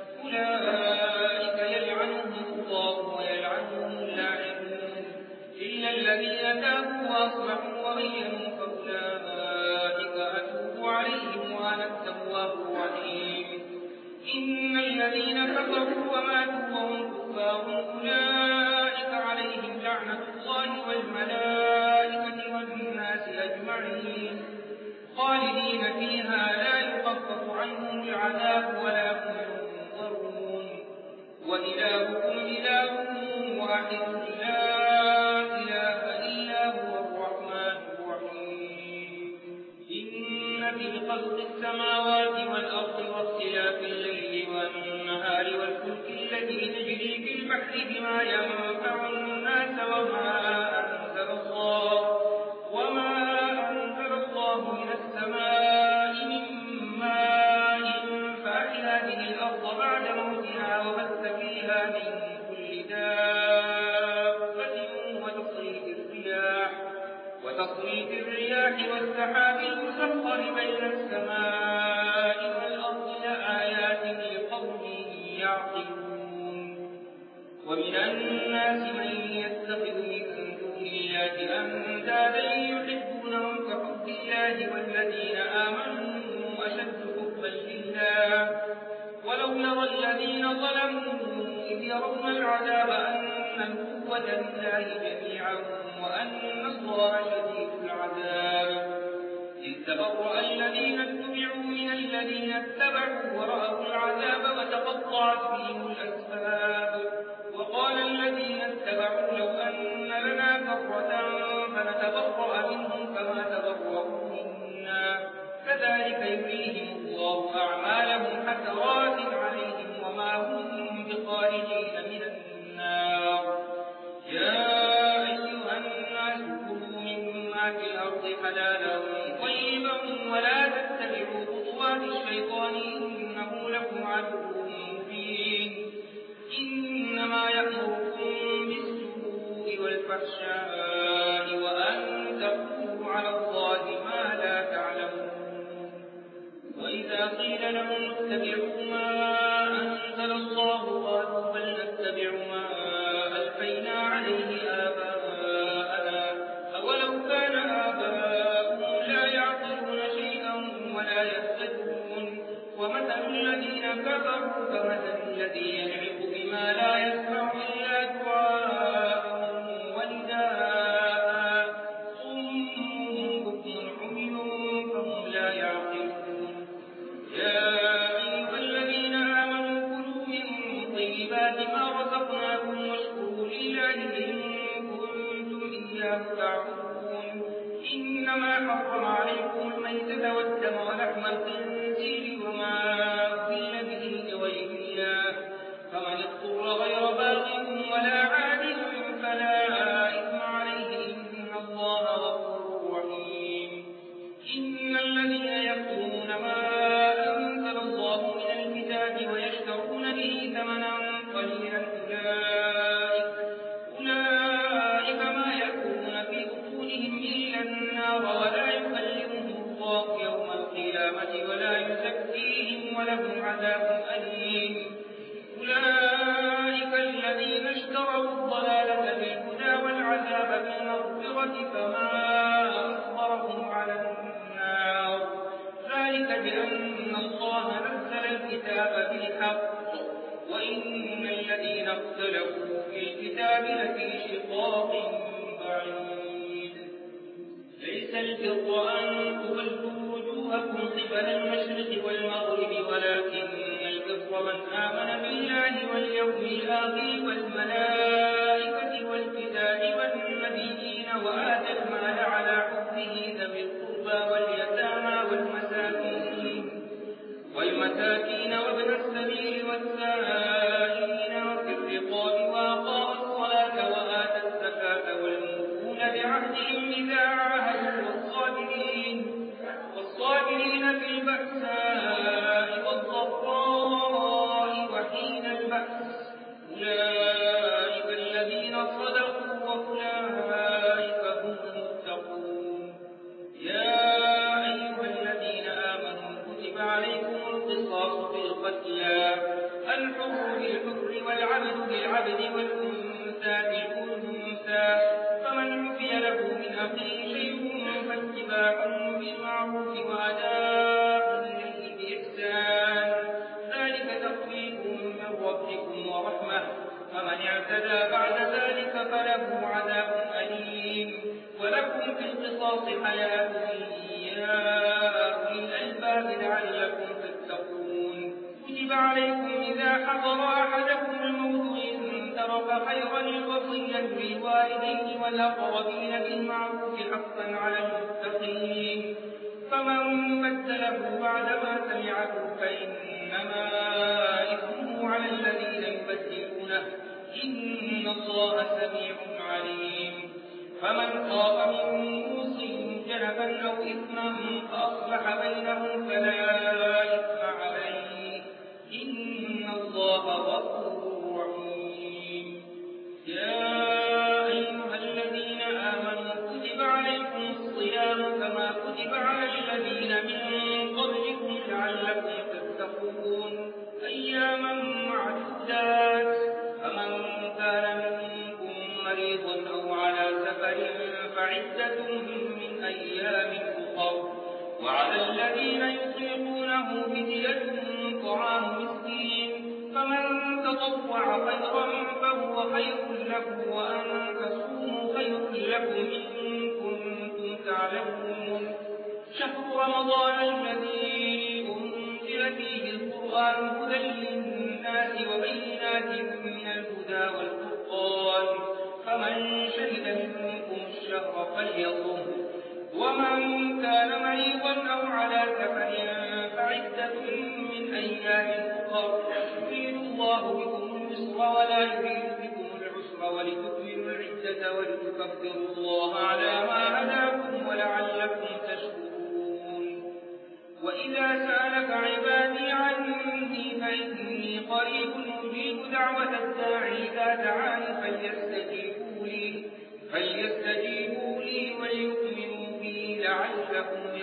Speaker 2: أولئك يلعنهم الله ويلعنهم اللاعنون إلا الذين تابوا وأصلحوا وبينوا فأولئك أتوب عليهم وأنا التواب الرحيم. إن الذين كفروا وماتوا وهم كفار أولئك عليهم لعنة الله والملائكة والناس أجمعين خالدين فيها لا يخفف عنهم العذاب ولا هم ينظرون. وإلهكم إله واحد لا إله إلا هو الرحمن الرحيم. إن في خلق السماوات والأرض واختلاف الليل والنهار والفلك التي تجري في البحر بما ينفع الناس وما أنزل الله وما أنزل الله من السماء من ماء فأحيا به الأرض بعد موتها وبث فيها من كل دابة وتصريف الرياح وتصريف الرياح والسحاب المسخر بين السماء والأرض لآيات لقوم يعقلون. ومن الناس من يتخذ من دون الله أندادا يحبونهم كحب الله والذين آمنوا أشد حبا لله ولو يرى الذين ظلموا إذ يرون العذاب أن القوة لله جميعا وأن الله شديد العذاب. إذ تبرأ الذين اتبعوا من الذين اتبعوا ورأوا العذاب وتقطعت بهم الأسباب. وقال الذين اتبعوا لو أن لنا كرة فنتبرأ منهم كما تبرأوا منا كذلك يريهم الله أعمالهم حسرات عليهم وما هم بخارجين من النار. يا أيها الناس كلوا مما في الأرض حلالا طيبا ولا تتبعوا خطوات الشيطان إنه لكم عدو مبين. إنما يأمركم بالسوء والفحشاء وأن تقولوا على الله ما لا تعلمون. وإذا قيل لهم اتبعوا ما أنزل الله قالوا بل نتبع ما ألفينا عليه آباءنا أولو كان آباؤهم لا يعقلون شيئا ولا يهتدون. ومثل الذين كفروا كمثل الذي ينعق بما لا يسمع إلا دعاء ونداء صم بكم عمي فهم لا يعقلون. يا أيها الذين آمنوا كلوا من طيبات ما رزقناكم واشكروا لله إن كنتم إياه تعبدون. إنما حرم عليكم الميتة والدم ولحم الخنزير وما أهل به لغير الله فمن اضطر غير باغ ولا عاد فلا إثم عليه إن الله غفور رحيم. إن الذين يكتمون ما أنزل الله من الكتاب ويشترون به ثمنا قليلا أولئك أولئك ما يأكلون في بطونهم إلا النار ولا يكلمهم الله يوم القيامة ولا يزكيهم ولهم عذاب أليم. أولئك الذين اشتروا الضلالة بالهدى والعذاب بالمغفرة فما أصبرهم على النار. ذلك بأن الله نزل الكتاب بالحق وإن الذين اختلفوا في الكتاب لفي شقاق بعيد. ليس البر أن تولوا وجوهكم قبل المشرق والمغرب ولكن البر من آمن بالله واليوم الآخر والملائكة والكتاب والنبيين وآتى المال على حبه ذوي القربى واليتامى والمساكين والمساكين وابن السبيل والسائلين وفي الرقاب وأقام الصلاة وآتى الزكاة والموفون بعهدهم إذا عاهدوا والصابرين والصابرين في البأساء والضراء وحين البأس أولئك الذين صدقوا وأولئك هم المتقون. يا أيها الذين آمنوا كتب عليكم القصاص في القتلى الحر بالحر والعبد بالعبد والأنثى بالأنثى فمن عفي له من أخيه شيء فاتباع بالمعروف وأداء إليه بإحسان ذلك تخفيف من ربكم ورحمة فمن اعتدى بعد ذلك فله عذاب أليم. ولكم في القصاص حياة يا أولي الألباب لعلكم تتقون. كتب عليكم إذا حضر أحدكم الموت إن ترك خيرا الوصية للوالدين والأقربين بالمعروف حقا على المتقين فمن بدله بعدما سمعه فإنما إثمه على الذين يبدلونه إن الله سميع عليم. فمن خاف من موص جنفا أو إثما فأصلح بينهم فلا إثم عليه إن الله غفور رحيم. يا أيها الذين آمنوا كتب عليكم الصيام كما كتب على الذين من قبلكم لعلكم تتقون أياما معدودات فمن كان منكم مريضا أو على سفر فعدة من أيام أخر وعلى الذين يطيقونه فدية طعام مسكين فمن تطوع خيرا فهو خير له تتقوا وأن تصوموا خير لكم إن كنتم تعلمون. شهر رمضان الذي أنزل فيه القرآن هدى للناس وبينات من الهدى والفرقان، فمن شهد منكم الشهر فليصمه، ومن كان مريضا أو على سفر فعدة من أيام أخر. يريد الله بكم اليسر ولا يريد بكم العسر ولتكملوا العدة ولتكبروا الله على ما هداكم ولعلكم تشكرون. وإذا سألك عبادي عني فإني قريب أجيب دعوة الداعي إذا دعاني فليستجيبوا لي فليستجيبوا لي وليؤمنوا بي لعلكم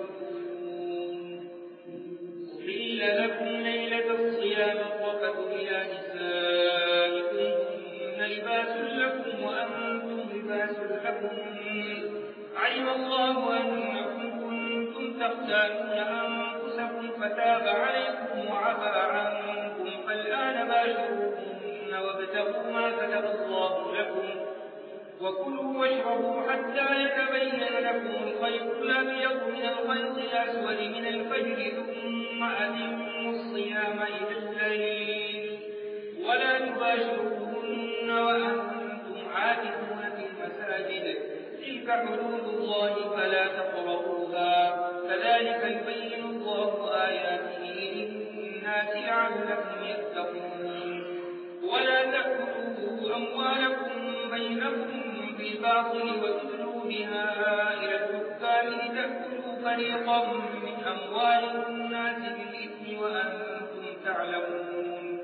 Speaker 2: يرشدون. أحل لكم ليلة الصيام الرفث إلى نسائكم هن لباس لكم وأنتم لباس لهن، علم الله أنكم كنتم تختانون أنفسكم فتاب عليكم وعفى عنكم، فالآن باشروهن وابتغوا ما كتب الله لكم، وكلوا واشربوا حتى يتبين لكم الخيط الأبيض من الخيط الأسود من الفجر، ثم أتموا الصيام إلى الليل، ولا تباشروهن وأنتم عاكفون في المساجد، تلك حدود الله فلا تقربوها، كذلك يبين الله آياته للناس لعلهم يتقون. ولا تأكلوا أموالكم بينكم بالباطل وتدلوا بها إلى الحكام لتأكلوا فريقا من أموال الناس بالإثم وأنتم تعلمون.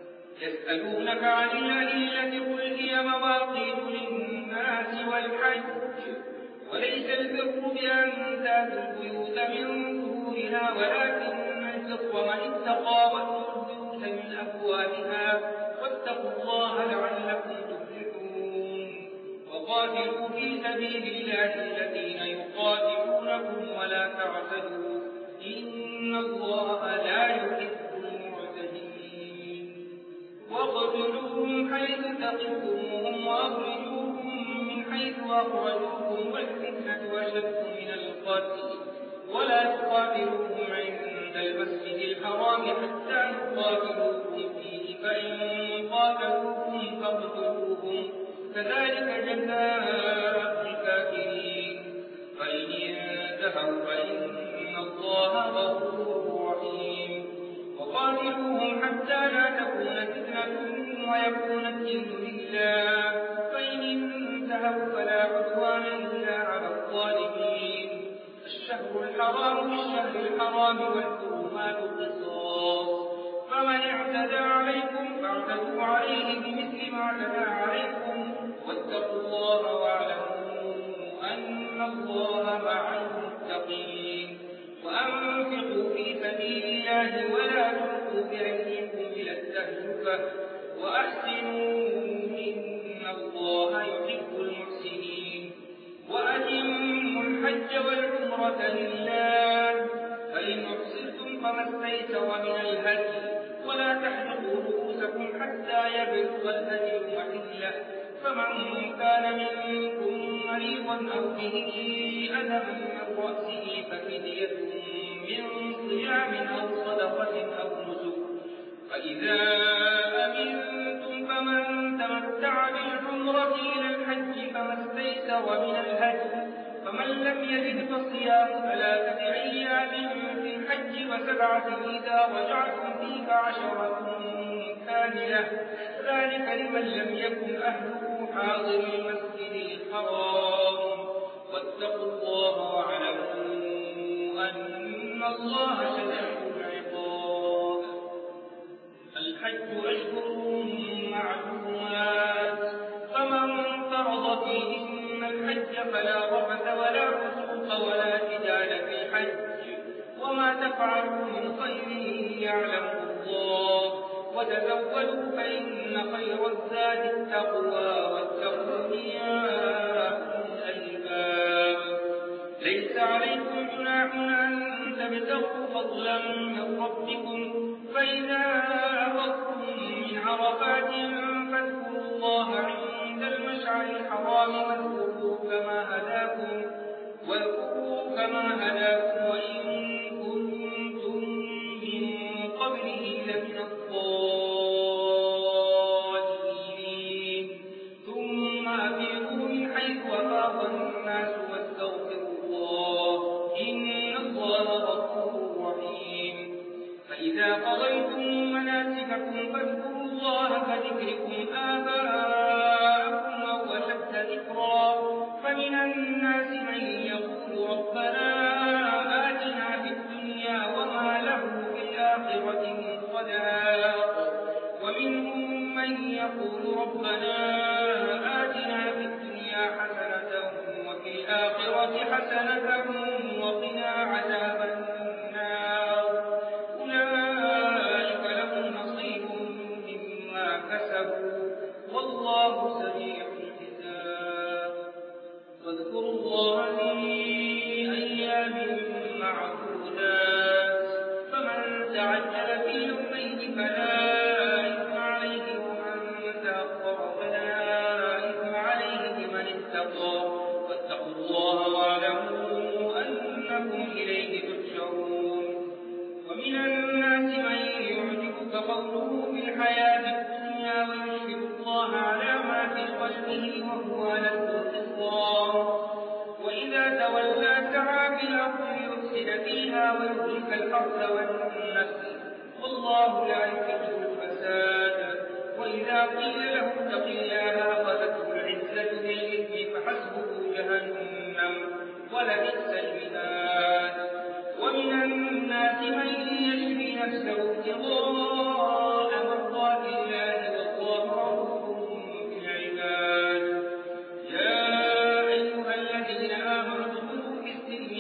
Speaker 2: يسألونك عن الأهلة قل هي مواقيت للناس والحج، وليس البر بأن تأتوا البيوت من ظهورها ولكن البر من اتقى وأتوا البيوت من أبوابها، واتقوا الله لعلكم تفلحون. وقاتلوا في سبيل الله الذين يقاتلونكم ولا تعتدوا، إن الله لا يحب المعتدين. واقتلوهم حيث ثقفتموهم وأخرجوهم من حيث أخرجوكم والفتنة أشد من القتل، ولا تقاتلوهم عند المسجد الحرام حتى يقاتلوكم فيه، فإن قاتلوكم فاقتلوهم، كذلك جزاء الكافرين. فإن انتهوا فإن الله غفور رحيم. وقاتلوهم حتى لا تكون فتنة ويكون الدين لله، فإن انتهوا فلا عدوان إلا على الظالمين. الشهر الحرام بالشهر الحرام والحرمات قصاص، فمن اعتدى عليكم فاعتدوا عليه بمثل ما اعتدى عليكم، واتقوا الله واعلموا أن الله مع المتقين. وأنفقوا في سبيل الله ولا تلقوا بأيديكم إلى التهلكة وأحسنوا إن الله يحب المحسنين. وأتموا الحج والعمرة لله، فإن أحصرتم فما استيسر من الهدي، ولا تحلقوا رؤوسكم حتى يبلغ الهدي محله، فمن كان منكم مريضا أو به أذى من رأسه ففدية من صيام أو صدقة أو نسك، فإذا أمنتم فمن تمتع بالعمرة إلى الحج فما استيسر من الهدي، فمن لم يجد فصيام ثلاثة أيام في الحج وسبعة إذا رجعتم تلك عشرة كاملة، ذلك لمن لم يكن أهله حاضر المسجد الحرام. واتقوا الله واعلموا أن الله شديد العقاب. الحج أشهر معلومات، فمن فرض فيهن الحج فلا رفث ولا فسوق ولا جدال في الحج، وما تفعلوا من خير يعلمه الله، وتزودوا فإن خير الزاد التقوى، واتقون يا أولي الألباب. ليس عليكم جناح أن تبتغوا فضلا من ربكم، فإذا أفضتم من عرفات فاذكروا الله عند المشعر الحرام واذكروا كما هداكم واذكروا كما هداكم وإن كنتم من قبله لمن الضالين ثم أفيضوا من حيث أفاض الناس واستغفروا الله إن الله غفور رحيم فإذا قضيتم مناسككم فاذكروا الله كذكركم آباءكم أو أشد ذكرا فمن الناس من يقول ربنا آتنا في الدنيا وما له في الآخرة من خلاق ومنهم من يقول ربنا آتنا في الدنيا حسنة وفي الآخرة حسنة وقنا عذاب النار أولئك لهم نصيب مما كسبوا والله سريع الحساب واذكروا الله في أيام معدودات فمن تعجل في يومين فلا إثم عليه ومن تأخر فلا إثم عليه لمن اتقى واتقوا الله واعلموا أنكم إليه تحشرون ومن الناس من يعجبك قوله في الحياة الدنيا ويشهد الله على ما في قلبه وهو ألد الخصام وإذا تولى سعى في الأرض ليفسد فيها ويهلك الحرث والنسل والله لا يحب الفساد وإذا قيل له اتق الله أخذته العزة بالإثم فحسبه جهنم ولبئس المهاد ومن الناس من يشري نفسه ابتغاء مرضات الله والله رؤوف بالعباد يا أيها الذين آمنوا ادخلوا في السلم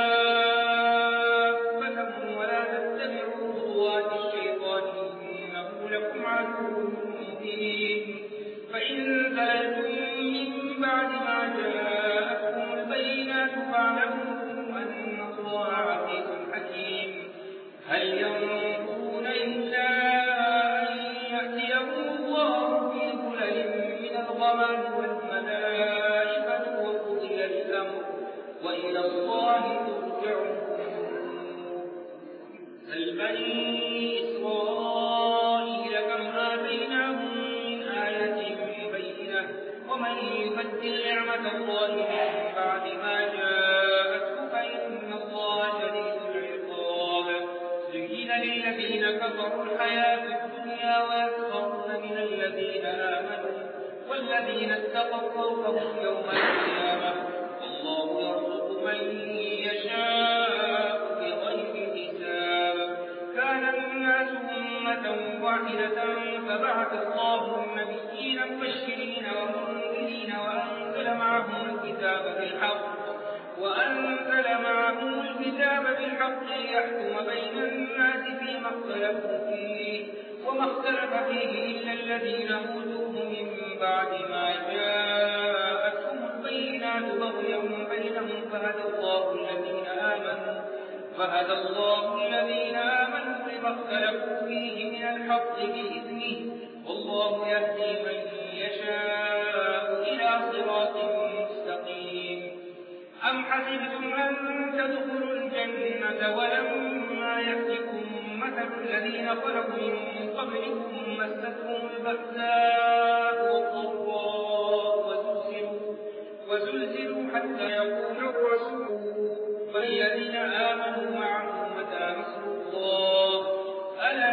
Speaker 2: كافة ولا تتبعوا خطوات الشيطان إنه لكم عدو مبين فإن زللتم من بعد ما جاءتكم البينات فاعلموا أن الله عزيز حكيم هل ينظرون إلا أن يأتيهم الله في ظلل من الغمام والملائكة وقضي الأمر وإلى الله ترجع الأمور بل بني إسرائيل كم آتيناهم من آية بينة ومن يبدل نعمة الله من بعد ما جاءته فإن الله شديد العقاب زين للذين كفروا الحياة الدنيا ويسخرون من الذين آمنوا والذين اتقوا فوقهم يوم القيامة والله يرزق من يشاء بغير حساب كان الناس أمة واحدة فبعث الله النبيين مبشرين ومنذرين وأنزل معهم الكتاب بالحق وأنزل معهم الكتاب بالحق ليحكم بين الناس فيما اختلفوا فيه وما اختلف فيه إلا الذين أوتوه من بعد ما جاءتهم البينات بغيا بينهم فهدى الله الذين آمنوا فهدى الله الذين آمنوا لما اختلفوا فيه من الحق بإذنه والله يهدي من يشاء إلى صراط مستقيم أم حسبتم أن تدخلوا الجنة ولما يأتكم مثل الذين خلوا من قبلكم مستهم البأساء والضراء وزلزلوا, وزلزلوا حتى يقول الرسول والذين آمنوا معه متى نصر الله ألا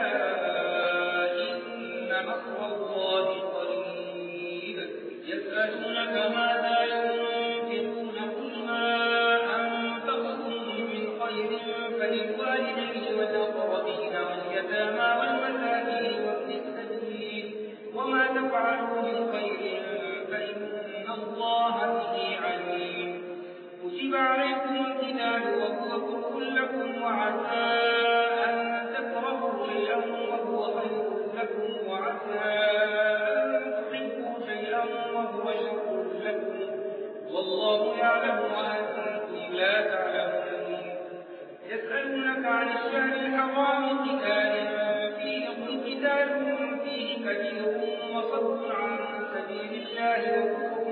Speaker 2: إن نصر الله قريب يسألونك ماذا ينفقون قل ما أنفقتم من خير فللوالدين والأقربين واليتامى والمساكين وابن السبيل وما تفعلوا من خير فإن الله به عليم كتب عليكم القتال وهو كره لكم وعسى أن تكرهوا شيئا وهو خير لكم وعسى أن تحبوا شيئا وهو شر لكم والله يعلم وأنتم لا تعلمون يسألونك عن الشهر الحرام قتال فيه قل قتال فيه كبير وصد عن سبيل الله وكفر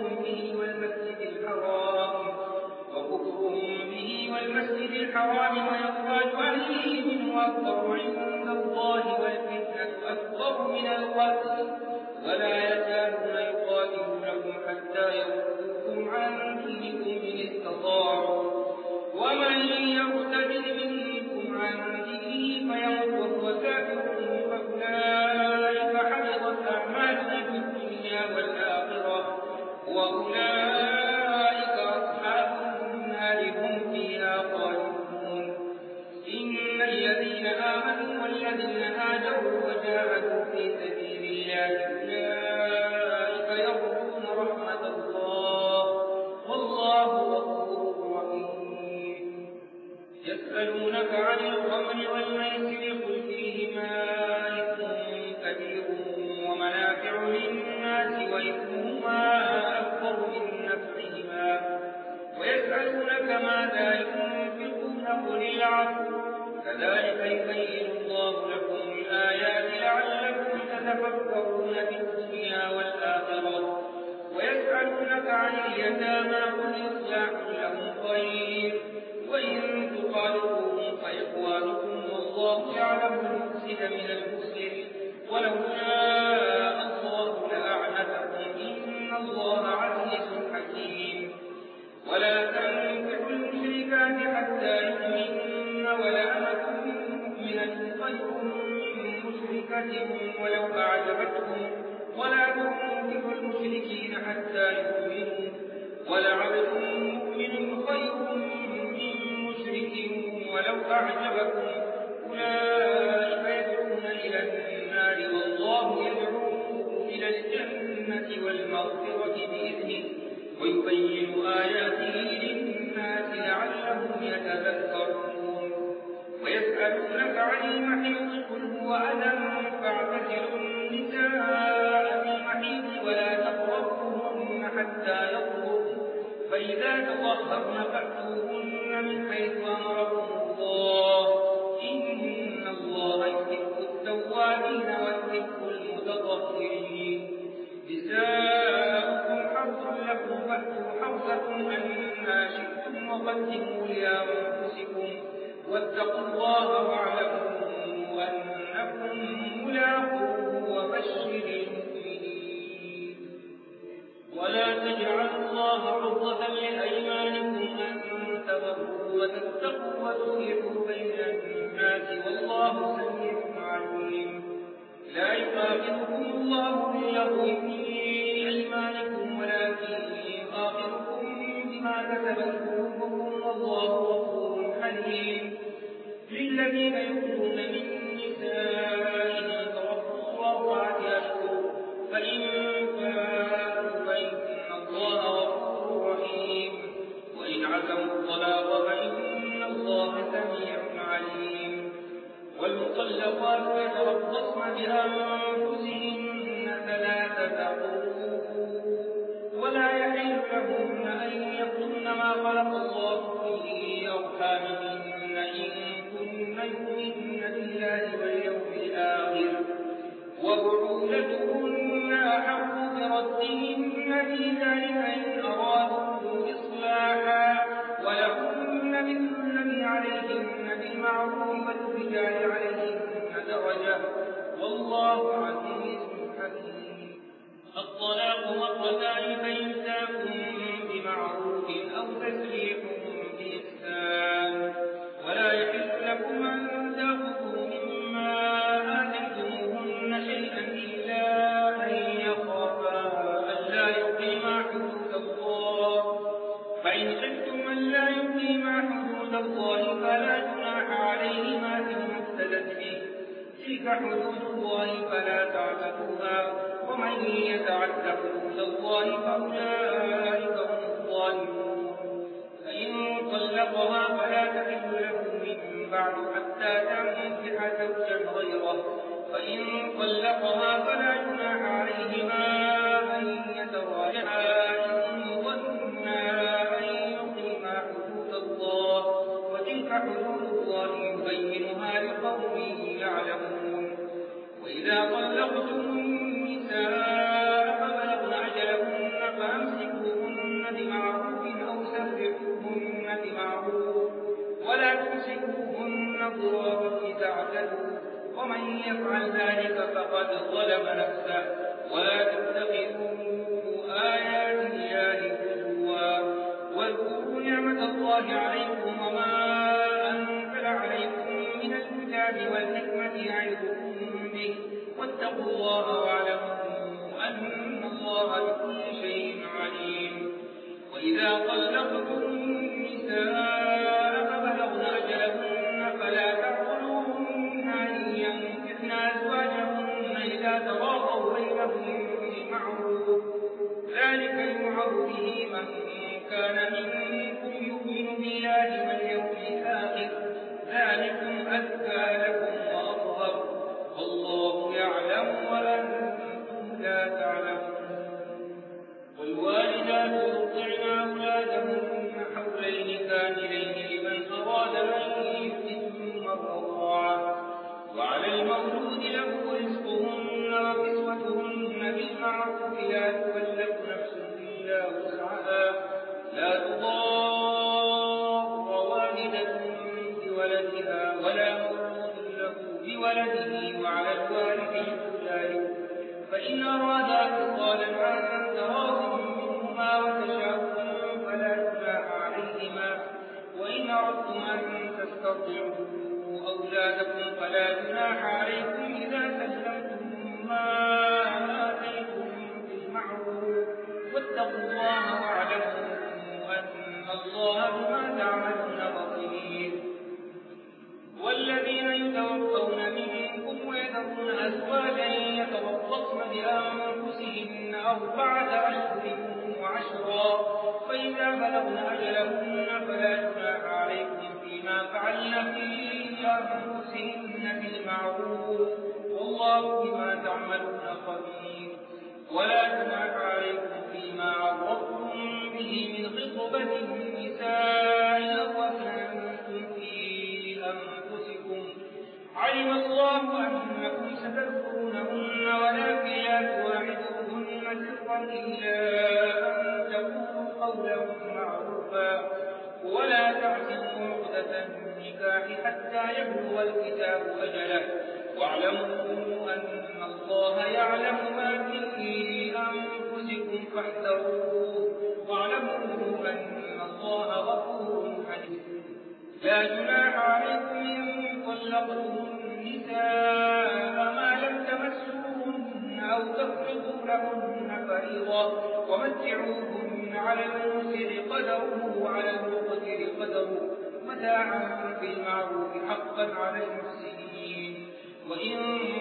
Speaker 2: منه أكبر عند الله والفتنة أكبر من القتل ولا يزالون يقاتلونكم حتى يردوكم عن دينكم إن استطاعوا ومن يرتد منكم عن دينه فيمت وهو كافر فأولئك حبطت أعمالهم في الدنيا والآخرة وأولئك أصحاب النار هم فيها خالدون إن الذين آمنوا والذين هاجروا وجاهدوا في سبيل الله أولئك يرجون رحمة الله والله غفور رحيم يسألونك عن الخمر والميسر قل فيهما إثم كبير ومنافع للناس وإثمهما أكبر من نفعهما ويسألونك ماذا ينفقون قل العفو كذلك يبين الله لكم الآيات لعلكم تتفكرون في الدنيا والآخرة ويسألونك عن اليتامى قل إصلاح لهم خير وإن تخالطوهم فإخوانكم والله يعلم المفسد من المصلح ولو شاء الله لأعنتكم إن الله عزيز حكيم ولا تنكحوا المشركات حتى يؤمنن ولأمة مؤمنة خير من مشركة ولو أعجبتكم ولا تنكحوا المشركين حتى يؤمنوا ولعبد مؤمن خير من مشرك ولو أعجبكم أولئك يدعون إلى النار والله يدعو إلى الجنة والمغفرة بإذنه ويبين آياته للناس لعلهم يتذكرون ويسألونك عن المحيض قل هو أذى فاعتزلوا النساء في المحيض ولا تقربوهن حتى يطهرن فإذا تطهرن فأتوهن من حيث أمركم الله إن الله يحب التوابين ويحب المتطهرين نساؤكم حرث لكم فأتوا حرثكم أنى شئتم وقدموا لأنفسكم واتقوا الله واعلموا أنكم ملاقوه وبشر المؤمنين ولا تجعلوا الله عرضة لأيمانكم أن تبروا وتتقوا وتصلحوا بين الناس والله سميع عليم لا يؤاخذكم الله باللغو في أيمانكم ولكن يؤاخذكم بما كسبت قلوبكم والله غفور حليم للذين يؤلون من نسائهم تربص أربعة أشهر فإن فاءوا فإن الله غفور رحيم وإن عزموا الطلاق فإن الله سميع عليم والمطلقات يتربصن بأنفسهن ثلاثة قروء ولا يحل لهن أن يكتمن ما خلق الله في أرحامهن إن كن يؤمن بالله واليوم الآخر وبعولتهن أحق بردهن في ذلك إن أرادوا إصلاحا ولهن مثل الذي عليهن بالمعروف والرجال عليهن درجة والله عزيز حكيم الطلاق مرتان فإمساك بمعروف أو تسريح بإحسان ولا يحل لكم أن تأخذوا مما آتيتموهن شيئا إلا أن يخافا ألا يقيما حدود الله فإن خفتم ألا يقيما حدود الله فلا جناح عليهما فيما افتدت به تلك حدود الله فلا تعتدوها ومن يتعد حدود الله فأولئك هم الظالمون فإن طلقها فلا تحل له من بعد حتى تنكح زوجا غيره فإن طلقها فلا جناح عليهما أن يتراجعا إن ظنا أن يقيما حدود الله وتلك حدود الله يبينها لقوم يعلمون وإذا طلقتم النساء فبلغن أجلهن فأمسكوهن بمعروف أو سرحوهن بمعروف ولا تمسكوهن القرى تعتدوا ومن يفعل ذلك فقد ظلم نفسه ولا تتخذوا آيات الله هزوا واذكروا نعمة الله عليكم وما أنزل عليكم من الكتاب والحكمة يعظكم به واتقوا الله واعلموا أن الله بكل شيء عليم. وإذا طلقتم النساء فبلغن أجلهن فلا تعضلوهن أن ينكحن أزواجهن إذا تراضوا بينهم بالمعروف ذلك يوعظ به من كان منكم يؤمن بالله واليوم الآخر ذلكم أزكى لكم وأطهر والله يعلم وأنتم لا تعلمون. والوالدات يرضعن أولادهن حولين كاملين لمن أراد أن يتم الرضاعة وعلى المولود له رزقهن وكسوتهن بالمعروف لا تكلف نفس إلا وسعها لا تضار والدة بولدها ولا مولود له بولده وعلى الوالد مثل ذلك فإن أرادا فصالا عن تراض منهما وتشاؤم فلا جناح عليهما وإن أردتم أن تسترضعوا أولادكم فلا جناح عليكم إذا سلمتم ما آتيتم بالمعروف واتقوا الله واعلموا أن الله بما تعملون بصير. والذين يتوفون منكم ويذرون أزواجا يتربصن بأنفسهن أربعة أشهر وعشرا فإذا بلغن أجلهن فلا جناح عليكم فيما فعلن في أنفسهن بالمعروف والله بما تعملون خبير. ولا جناح عليكم فيما عرضتم به من خطبة النساء أو أكننتم في أنفسكم علم الله أنكم ستذكرونهن ولكن لا تواعدوهن سرا إلا أن تقولوا قولا معروفا ولا تعزموا عقدة النكاح حتى يبلغ الكتاب أجله واعلموا أن الله يعلم ما في أنفسكم فاحذروه واعلموا أن الله غفور حليم. لا جناح عليكم إن طلقتم النساء ما لم تمسوهن أو تفرضوا لهن فريضة ومتعوهن على الموسر قدره وعلى المقتر قدره متاعا بالمعروف حقا على المحسنين. وإن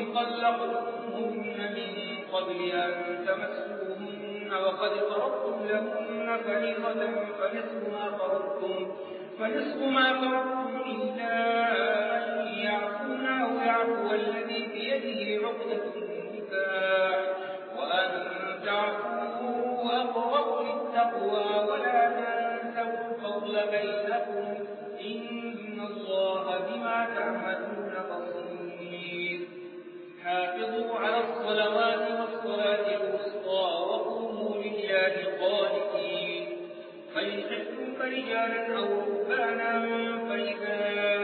Speaker 2: طلقتموهن من قبل أن تمسوهن وقد فرضتم لهن فريضة فنصف ما فرضتم فنصف ما فرضتم إلا أن يعفون أو يعفو الذي بيده عقدة النكاح وأن تعفوا أقرب للتقوى ولا تنسوا الفضل بينكم إن الله بما تعملون بصير. حافظوا على الصلوات والصلاة الوسطى وقوموا لله قانتين. فإن خفتم فرجالا أو ركبانا فإذا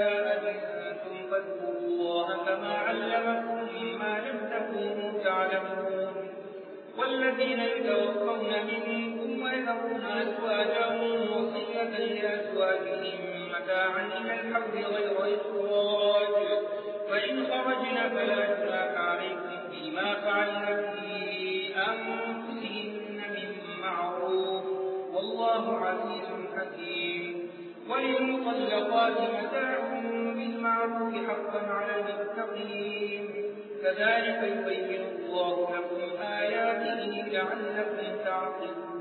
Speaker 2: أمنتم فاذكروا الله كما علمكم ما لم تكونوا تعلمون. والذين يتوفون منكم ويذرون أزواجا وصية لأزواجهم متاعا إلى الحول غير إخراج فإن خرجن فلا جناح عليكم فيما فعلن في أنفسهن من معروف والله عزيز حكيم. وللمطلقات متاع بالمعروف حقا على المتقين كذلك يبين الله لكم آياته لعلكم تعقلون.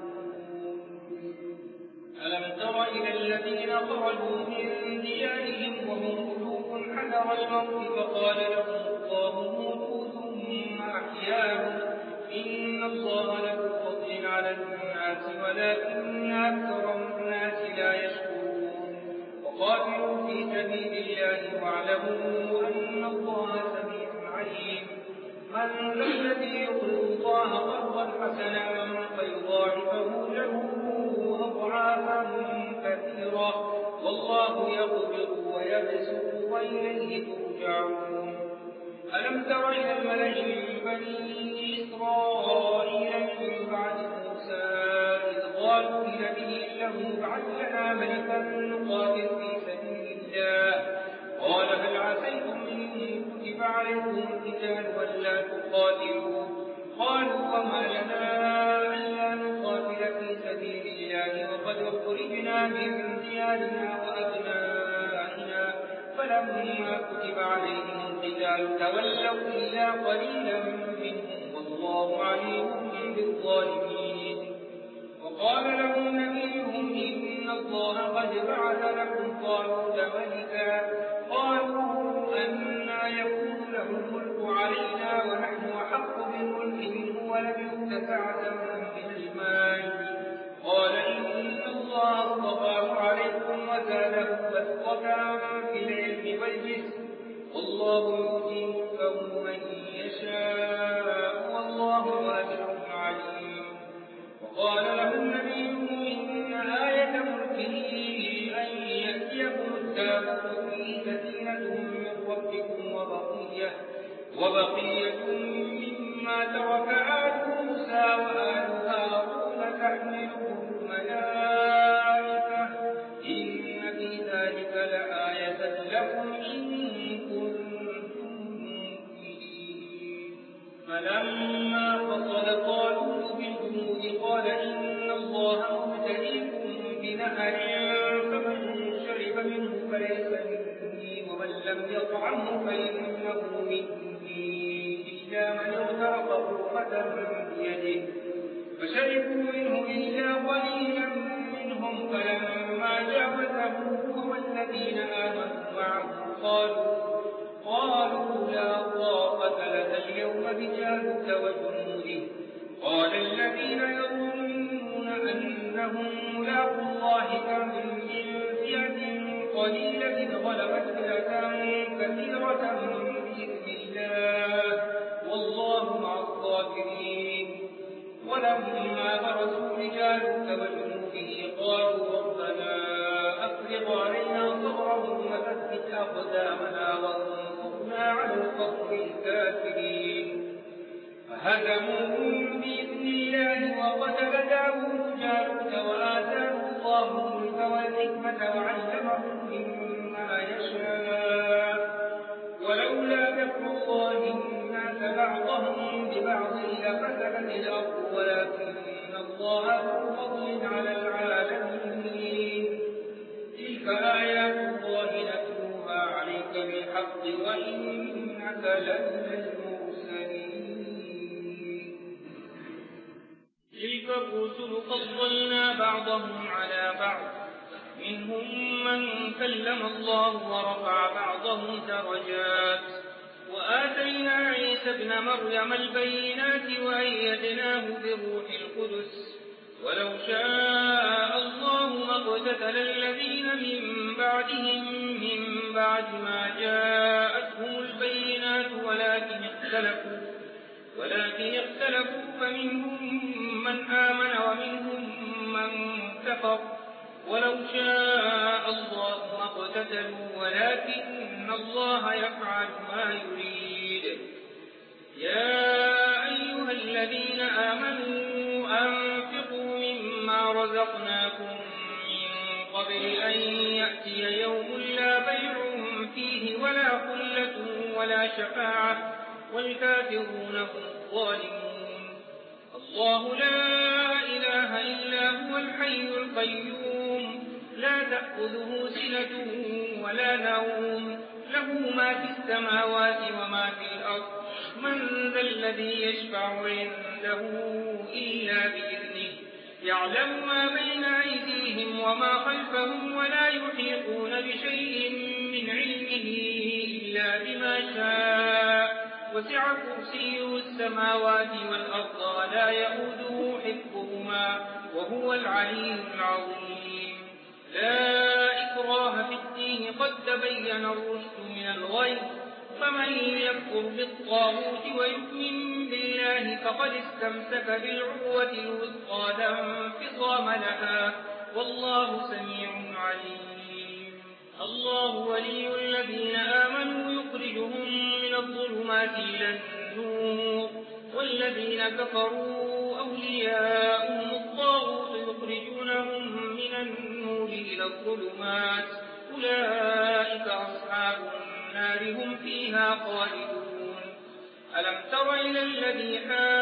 Speaker 2: ألم تر إلى الذين خرجوا من ديارهم وهم ألوف حذر الموت فقال لهم الله موتوا ثم أحياهم إن الله له فضل على الناس ولكن أكثر الناس لا يشكرون. وقاتلوا في سبيل الله واعلموا أن الله سميع عليم. من ذا الذي يقرض الله قرضا حسنا فيضاعفه له أضعافا كثيرة والله يقبض ويبسط وإليه ترجعون. ألم تر إلى الملأ من بني إسرائيل من بعد موسى إذ قالوا لنبي له ابعث لنا ملكا نقاتل في سبيل الله قال هل عسيتم إن كتب عليكم القتال ألا تقاتلوا قالوا وما لنا ألا نقاتل في سبيل الله وقد أخرجنا من ديارنا وأبنائنا فلما كتب عليهم القتال تولوا إلا قليلا منهم والله عليم بالظالمين. وقال لهم نبيهم إن الله قد بعث لكم طالوت ملكا قالوا أنى يكون له الملك علينا ونحن أحق بالملك منه ولم يؤت سعة من المال قال إن الله اصطفاه عليكم وزاده بسطة في العلم والجسم والله يؤتي ملكه من يشاء والله واسع عليم. وقال لهم نبيهم إن آية ملكه أن يأتيكم التابوت فيه سكينة من ربكم وبقية, وبقية مما ترك آل موسى وآل هارون تحمله الملائكة إن في ذلك لآية لكم إن كنتم مؤمنين. فلما فصل طالوت بالجنود قال إن الله مبتليكم بنهر فمن شرب منه فليس مني ومن لم يطعمه فإنه مني إلا من اغترف غرفة بيده فشربوا منه إلا قليلا منهم فلما جاوزه هو والذين آمنوا معه قالوا قالوا لا طاقة لنا اليوم بجالوت وجنوده قال الذين يظنون أنهم ملاقوا الله كم من فئة قليلة غلبت فئة كثيرة بإذن الله والله مع الصابرين. ولما برزوا لجالوت وجنوده قالوا ربنا أفرغ علينا صبرا وثبت أقدامنا وانصرنا على القوم الكافرين. فهزموهم بإذن الله وقتل داود جالوت وآتاه الله الملك والحكمة وعلمه مما يشاء ولولا دفع الله الناس بعضهم ببعض لفسدت الأرض ولكن الله ذو فضل على العالمين. تلك آيات الله نتلوها عليك بالحق وإنك لمن المرسلين. تلك الرسل فضلنا بعضهم على بعض منهم من كلم الله ورفع بعضهم درجات وآتينا عيسى ابن مريم البينات وأيدناه بروح القدس ولو شاء الله ما اقتتل الذين من بعدهم من بعد ما جاءتهم البينات ولكن اختلفوا ولكن اختلفوا فمنهم من آمن ومنهم من كفر ولو شاء الله ما اقتتلوا ولكن الله يفعل ما يريد. يا أيها الذين آمنوا أنفقوا مما رزقناكم من قبل أن يأتي يوم لا بيع فيه ولا خلة ولا شفاعة والكافرون هم الظالمون. الله لا إله إلا هو الحي القيوم لا تأخذه سنة ولا نوم له ما في السماوات وما في الأرض من ذا الذي يشفع عنده إلا بإذنه يعلم ما بين أيديهم وما خلفهم ولا يحيطون بشيء من علمه إلا بما شاء وسع كرسيه السماوات والأرض ولا يئوده حفظهما وهو العلي العظيم. لا إكراه في الدين قد تبين الرشد من الغي فمن يكفر بالطاغوت ويؤمن بالله فقد استمسك بالعروة الوثقى لا انفصام لها والله سميع عليم. الله ولي الذين آمنوا يخرجهم من الظلمات إلى النور والذين كفروا أولياؤهم الطاغوت يخرجونهم من النور إلى الظلمات أولئك أصحاب النار هم فيها خالدون. ألم تر إلى الذي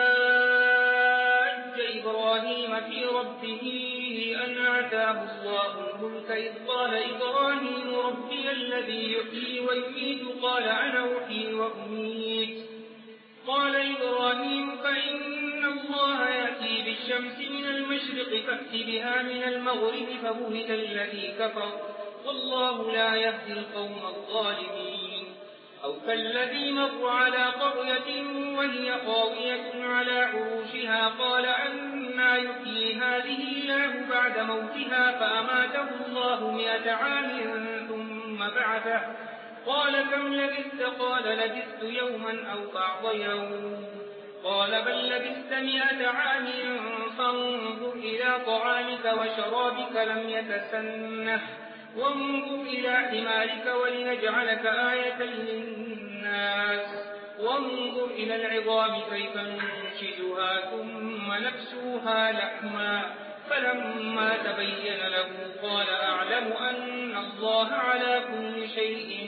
Speaker 2: حاج إبراهيم في ربه أن آتاه الله الملك إذ قال إبراهيم ربي الذي يحيي ويميت قال أنا أحيي وأميت قال إبراهيم فإن الله يأتي بالشمس من المشرق فأت بها من المغرب فبهت الذي كفر والله لا يهدي القوم الظالمين. أو كالذي مر على قرية وهي خاوية على عروشها قال أنى يحيي هذه الله بعد موتها فأماته الله مئة عام ثم بعثه قال كم لبثت قال لبثت يوما أو بعض يوم قال بل لبثت مئة عام فانظر إلى طعامك وشرابك لم يتسنه وانظر إلى حمارك ولنجعلك آية للناس وانظر إلى العظام كيف ننشدها ثم نكسوها لحما فلما تبين له قال أعلم أن الله على كل شيء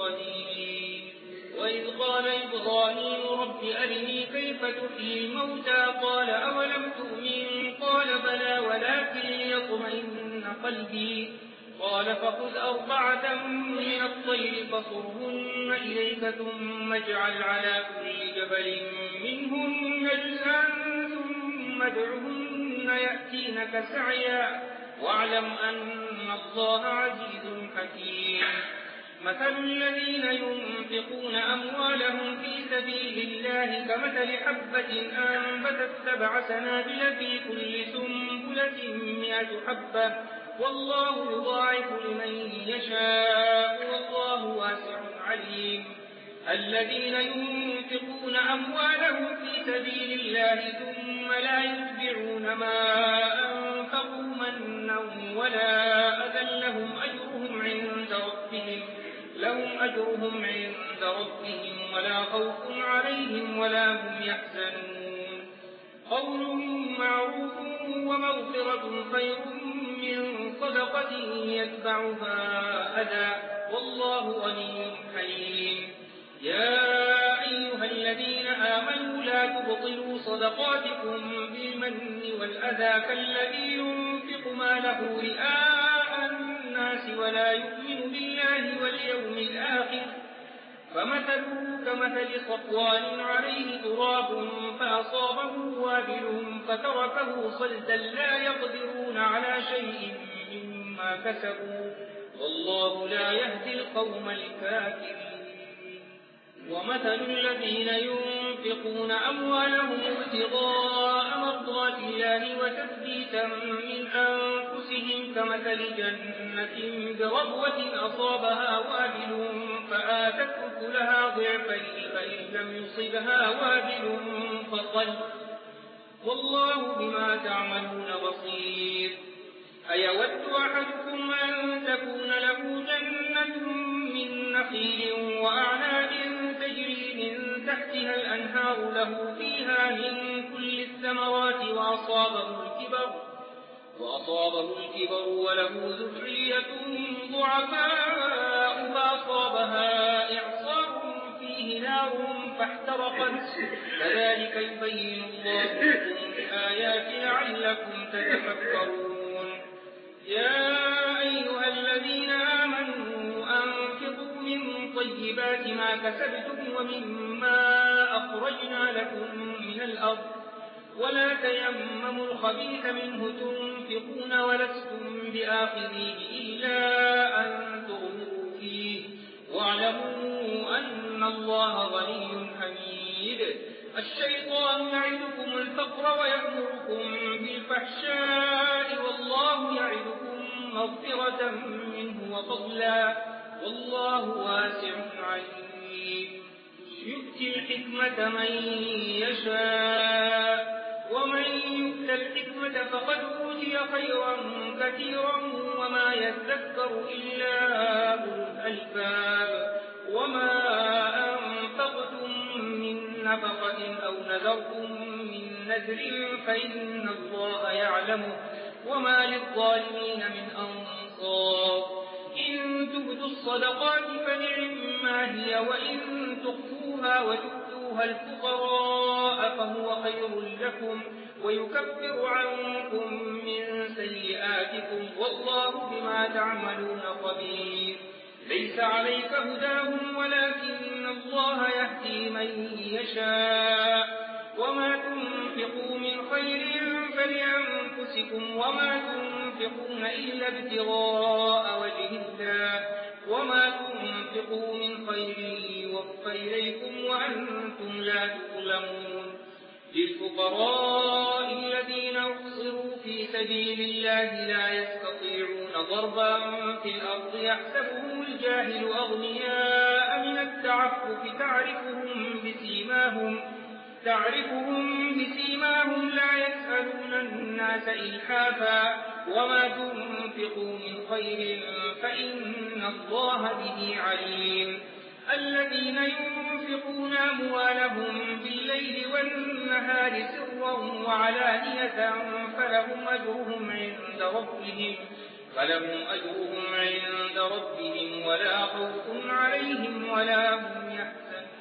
Speaker 2: قدير. وإذ قال إبراهيم رب أرني كيف تحيي الموتى قال أولم تؤمن قال بلى ولكن ليطمئن قلبي قال فخذ أربعة من الطير فصرهن إليك ثم اجعل على كل جبل منهن جزءا ثم ادعهن يأتينك سعيا واعلم أن الله عزيز حكيم. مثل الذين ينفقون أموالهم في سبيل الله كمثل حبة أنبتت سبع سنابل في كل سنبلة مئة حبة والله يضاعف لمن يشاء والله واسع عليم. الذين ينفقون أموالهم في سبيل الله ثم لا يتبعون ما أنفقوا منا ولا أذى لهم أجرهم عند ربهم لهم أجرهم عند ربهم ولا خوف عليهم ولا هم يحزنون. قول معروف ومغفرة خير من صدقة يتبعها أذى والله غني حليم. يا أيها الذين آمنوا لا تبطلوا صدقاتكم بالمن والأذى كالذي ينفق ماله رئاء الناس ولا يؤمن بالله واليوم الآخر فمثله كمثل صفوان عليه تراب فأصابه وابل فتركه صلدا لا يقدرون على شيء مما كسبوا والله لا يهدي القوم الكافرين. ومثل الذين ينفقون أموالهم ابتغاء مرضات الله وتثبيتا من أنفسهم كمثل جنة بربوة أصابها وابل فآتت أكلها ضعفين فإن لم يصبها وابل فطل والله بما تعملون بصير. أيود أحدكم أن تكون له جنة من نخيل وأعناب تجري من تحتها الأنهار له فيها من كل الثمرات وأصابه الكبر وأصابه الكبر وله ذرية ضعفاء فأصابها إعصار فيه نار فاحترقت كذلك يبين الله لكم الآيات لعلكم تتفكرون. يا أيها الذين آمنوا أنفقوا من طيبات ما كسبتم ومما أخرجنا لكم من الأرض ولا تيمموا الخبيث منه تنفقون ولستم بآخذيه إلا أن تغمروا فيه واعلموا أن الله غني حميد. الشيطان يعدكم الفقر ويأمركم بالفحشاء والله يعدكم مغفرة منه وفضلا والله واسع عليم. يؤتي الحكمة من يشاء ومن يؤت الحكمة فقد أوتي خيرا كثيرا وما يذكر إلا أولو الألباب. وما أنفقتم من نفقة أو نذرتم من نذر فإن الله يعلمه وما للظالمين من أنصار. إن تبدوا الصدقات فنعما هي وإن تخفوها وتؤتوها الفقراء فهو خير لكم ويكفر عنكم من سيئاتكم والله بما تعملون خبير. ليس عليك هداهم ولكن الله يهدي من يشاء. وما تنفقوا من خير فلأنفسكم وما تنفقون إلا ابتغاء وجه الله وما تنفقوا من خير يوفى إليكم وأنتم لا تظلمون. للفقراء الذين أحصروا في سبيل الله لا يستطيعون ضربا في الأرض يحسبهم الجاهل أغنياء من التعفف تعرفهم بسيماهم تعرفهم بسيماهم لا يسألون الناس إلحافا وما تنفقوا من خير فإن الله به عليم. الذين ينفقون أموالهم بالليل والنهار سرا وعلانية فلهم أجرهم عند ربهم فلهم أجرهم عند ربهم ولا خوف عليهم ولا هم يحزنون.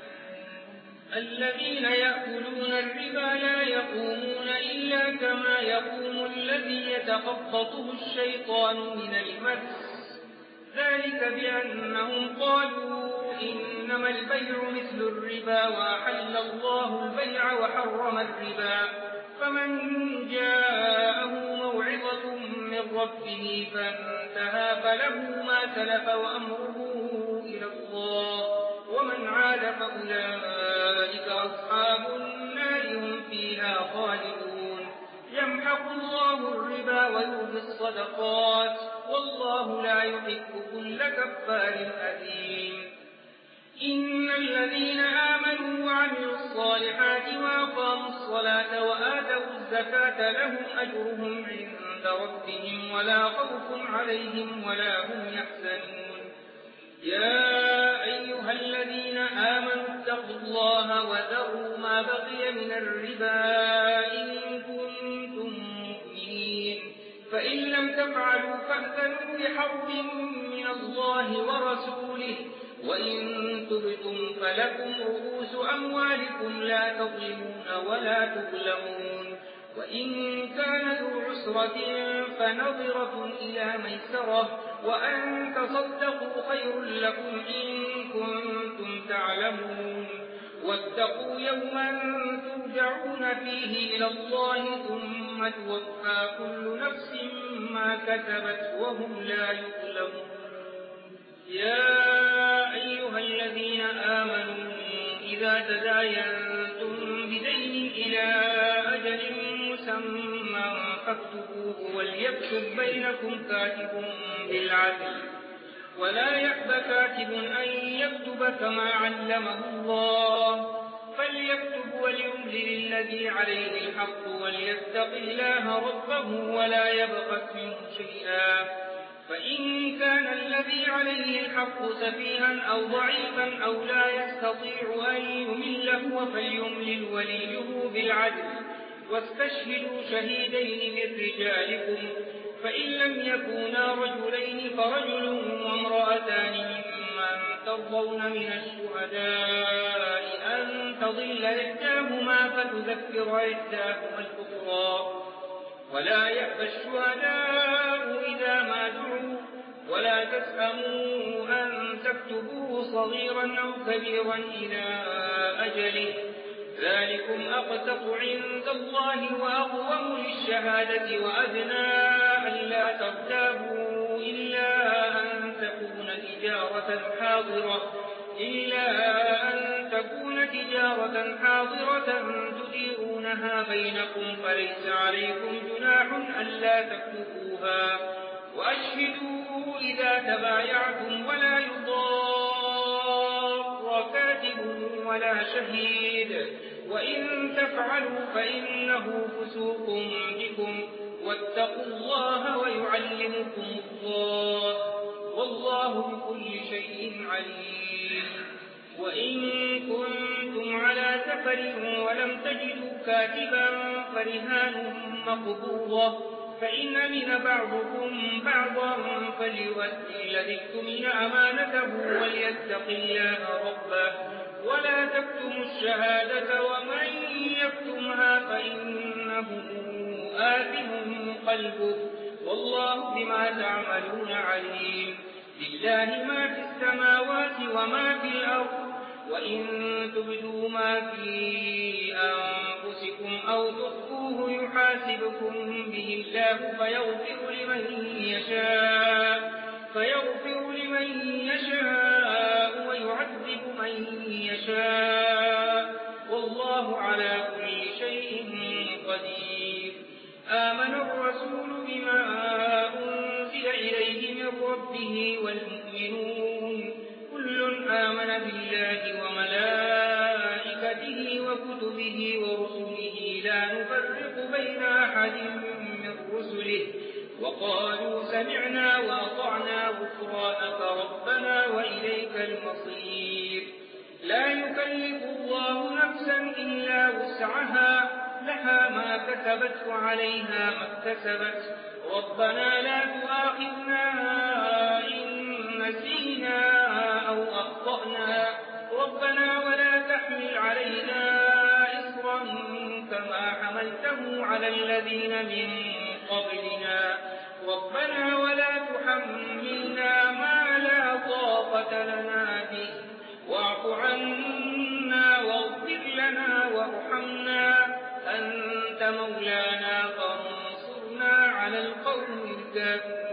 Speaker 2: الذين يأكلون الربا لا يقومون إلا كما يقوم الذي يتخبطه الشيطان من المس ذلك بأنهم قالوا إنما البيع مثل الربا وأحل الله البيع وحرم الربا. فمن جاءه موعظة من ربه فانتهى فله ما سلف وأمره إلى الله ومن عاد فأولئك أصحاب النار هم فيها خالدون. يمحق الله الربا ويربي الصدقات والله لا يحب كل كفار أثيم. إن الذين آمنوا وعملوا الصالحات وأقاموا الصلاة وآتوا الزكاة لهم أجرهم عند ربهم ولا خوف عليهم ولا هم يحزنون. يا أيها الذين آمنوا اتقوا الله وذروا ما بقي من الربا إن كنتم مؤمنين فإن لم تفعلوا فأذنوا بحرب من الله ورسوله وإن تبتم فلكم رؤوس أموالكم لا تظلمون ولا تظلمون. وإن كان ذو عسرة فنظرة إلى ميسرة وأن تصدقوا خير لكم إن كنتم تعلمون. واتقوا يوما ترجعون فيه إلى الله ثم توفى كل نفس ما كسبت وهم لا يظلمون. يا أيها الذين آمنوا إذا تداينتم بدين إلى أجل مسمى فاكتبوه وليكتب بينكم كاتب بالعدل ولا يأب كاتب أن يكتب كما علمه الله فليكتب وليملل الذي عليه الحق وليتق الله ربه ولا يبخس منه شيئا. فإن كان الذي عليه الحق سفيها أو ضعيفا أو لا يستطيع أن يمل هو فليملل وليه بالعدل واستشهدوا شهيدين من رجالكم فإن لم يكونا رجلين فرجل وامرأتان ممن ترضون من الشهداء أن تضل إحداهما فتذكر إحداهما الأخرى ولا يأبى الشهداء إذا ما دعوا ولا تسأموا أن تكتبوه صغيرا أو كبيرا إلى أجله ذلكم أقسط عند الله وأقوم للشهادة وأدنى ألا ترتابوا إلا أن تكون تجارة حاضرة إلا أن تكون تجارة حاضرة تديرونها بينكم فليس عليكم جناح ألا تكتبوها وأشهدوا إذا تبايعتم ولا يضار كاتب ولا شهيد وإن تفعلوا فإنه فسوق بكم واتقوا الله ويعلمكم الله والله بكل شيء عليم. وإن كنتم على سفر ولم تجدوا كاتبا فرهان مقبوضة فإن أمن بعضكم بعضا فليؤدي الذي اؤتمن أمانته وليتق الله ربه ولا تكتموا الشهادة ومن يكتمها فإنه آثم قلبه والله بما تعملون عليم. لله ما في السماوات وما في الأرض وإن تبدوا ما في أنفسكم أو تخفوه يحاسبكم به الله فيغفر لمن يشاء فيغفر لمن يشاء ويعذب من يشاء والله على كل شيء قدير. آمن الرسول بما أنزل إليه من ربه والمؤمنون كل آمن بالله وملائكته وكتبه ورسله لا نفرق بين أحد من رسله وقالوا سمعنا وأطعنا غفرانك ربنا وإليك المصير. لا يكلف الله نفسا إلا وسعها لها ما كسبت وعليها ما اكتسبت ربنا لا تؤاخذنا إن نسينا أو أخطأنا ربنا ولا تحمل علينا إصرا كما حملته على الذين من قبلنا ربنا ولا تحملنا ما لا طاقة لنا به واعف عنا واغفر لنا وارحمنا أنت مولانا فانصرنا على القوم الكافرين.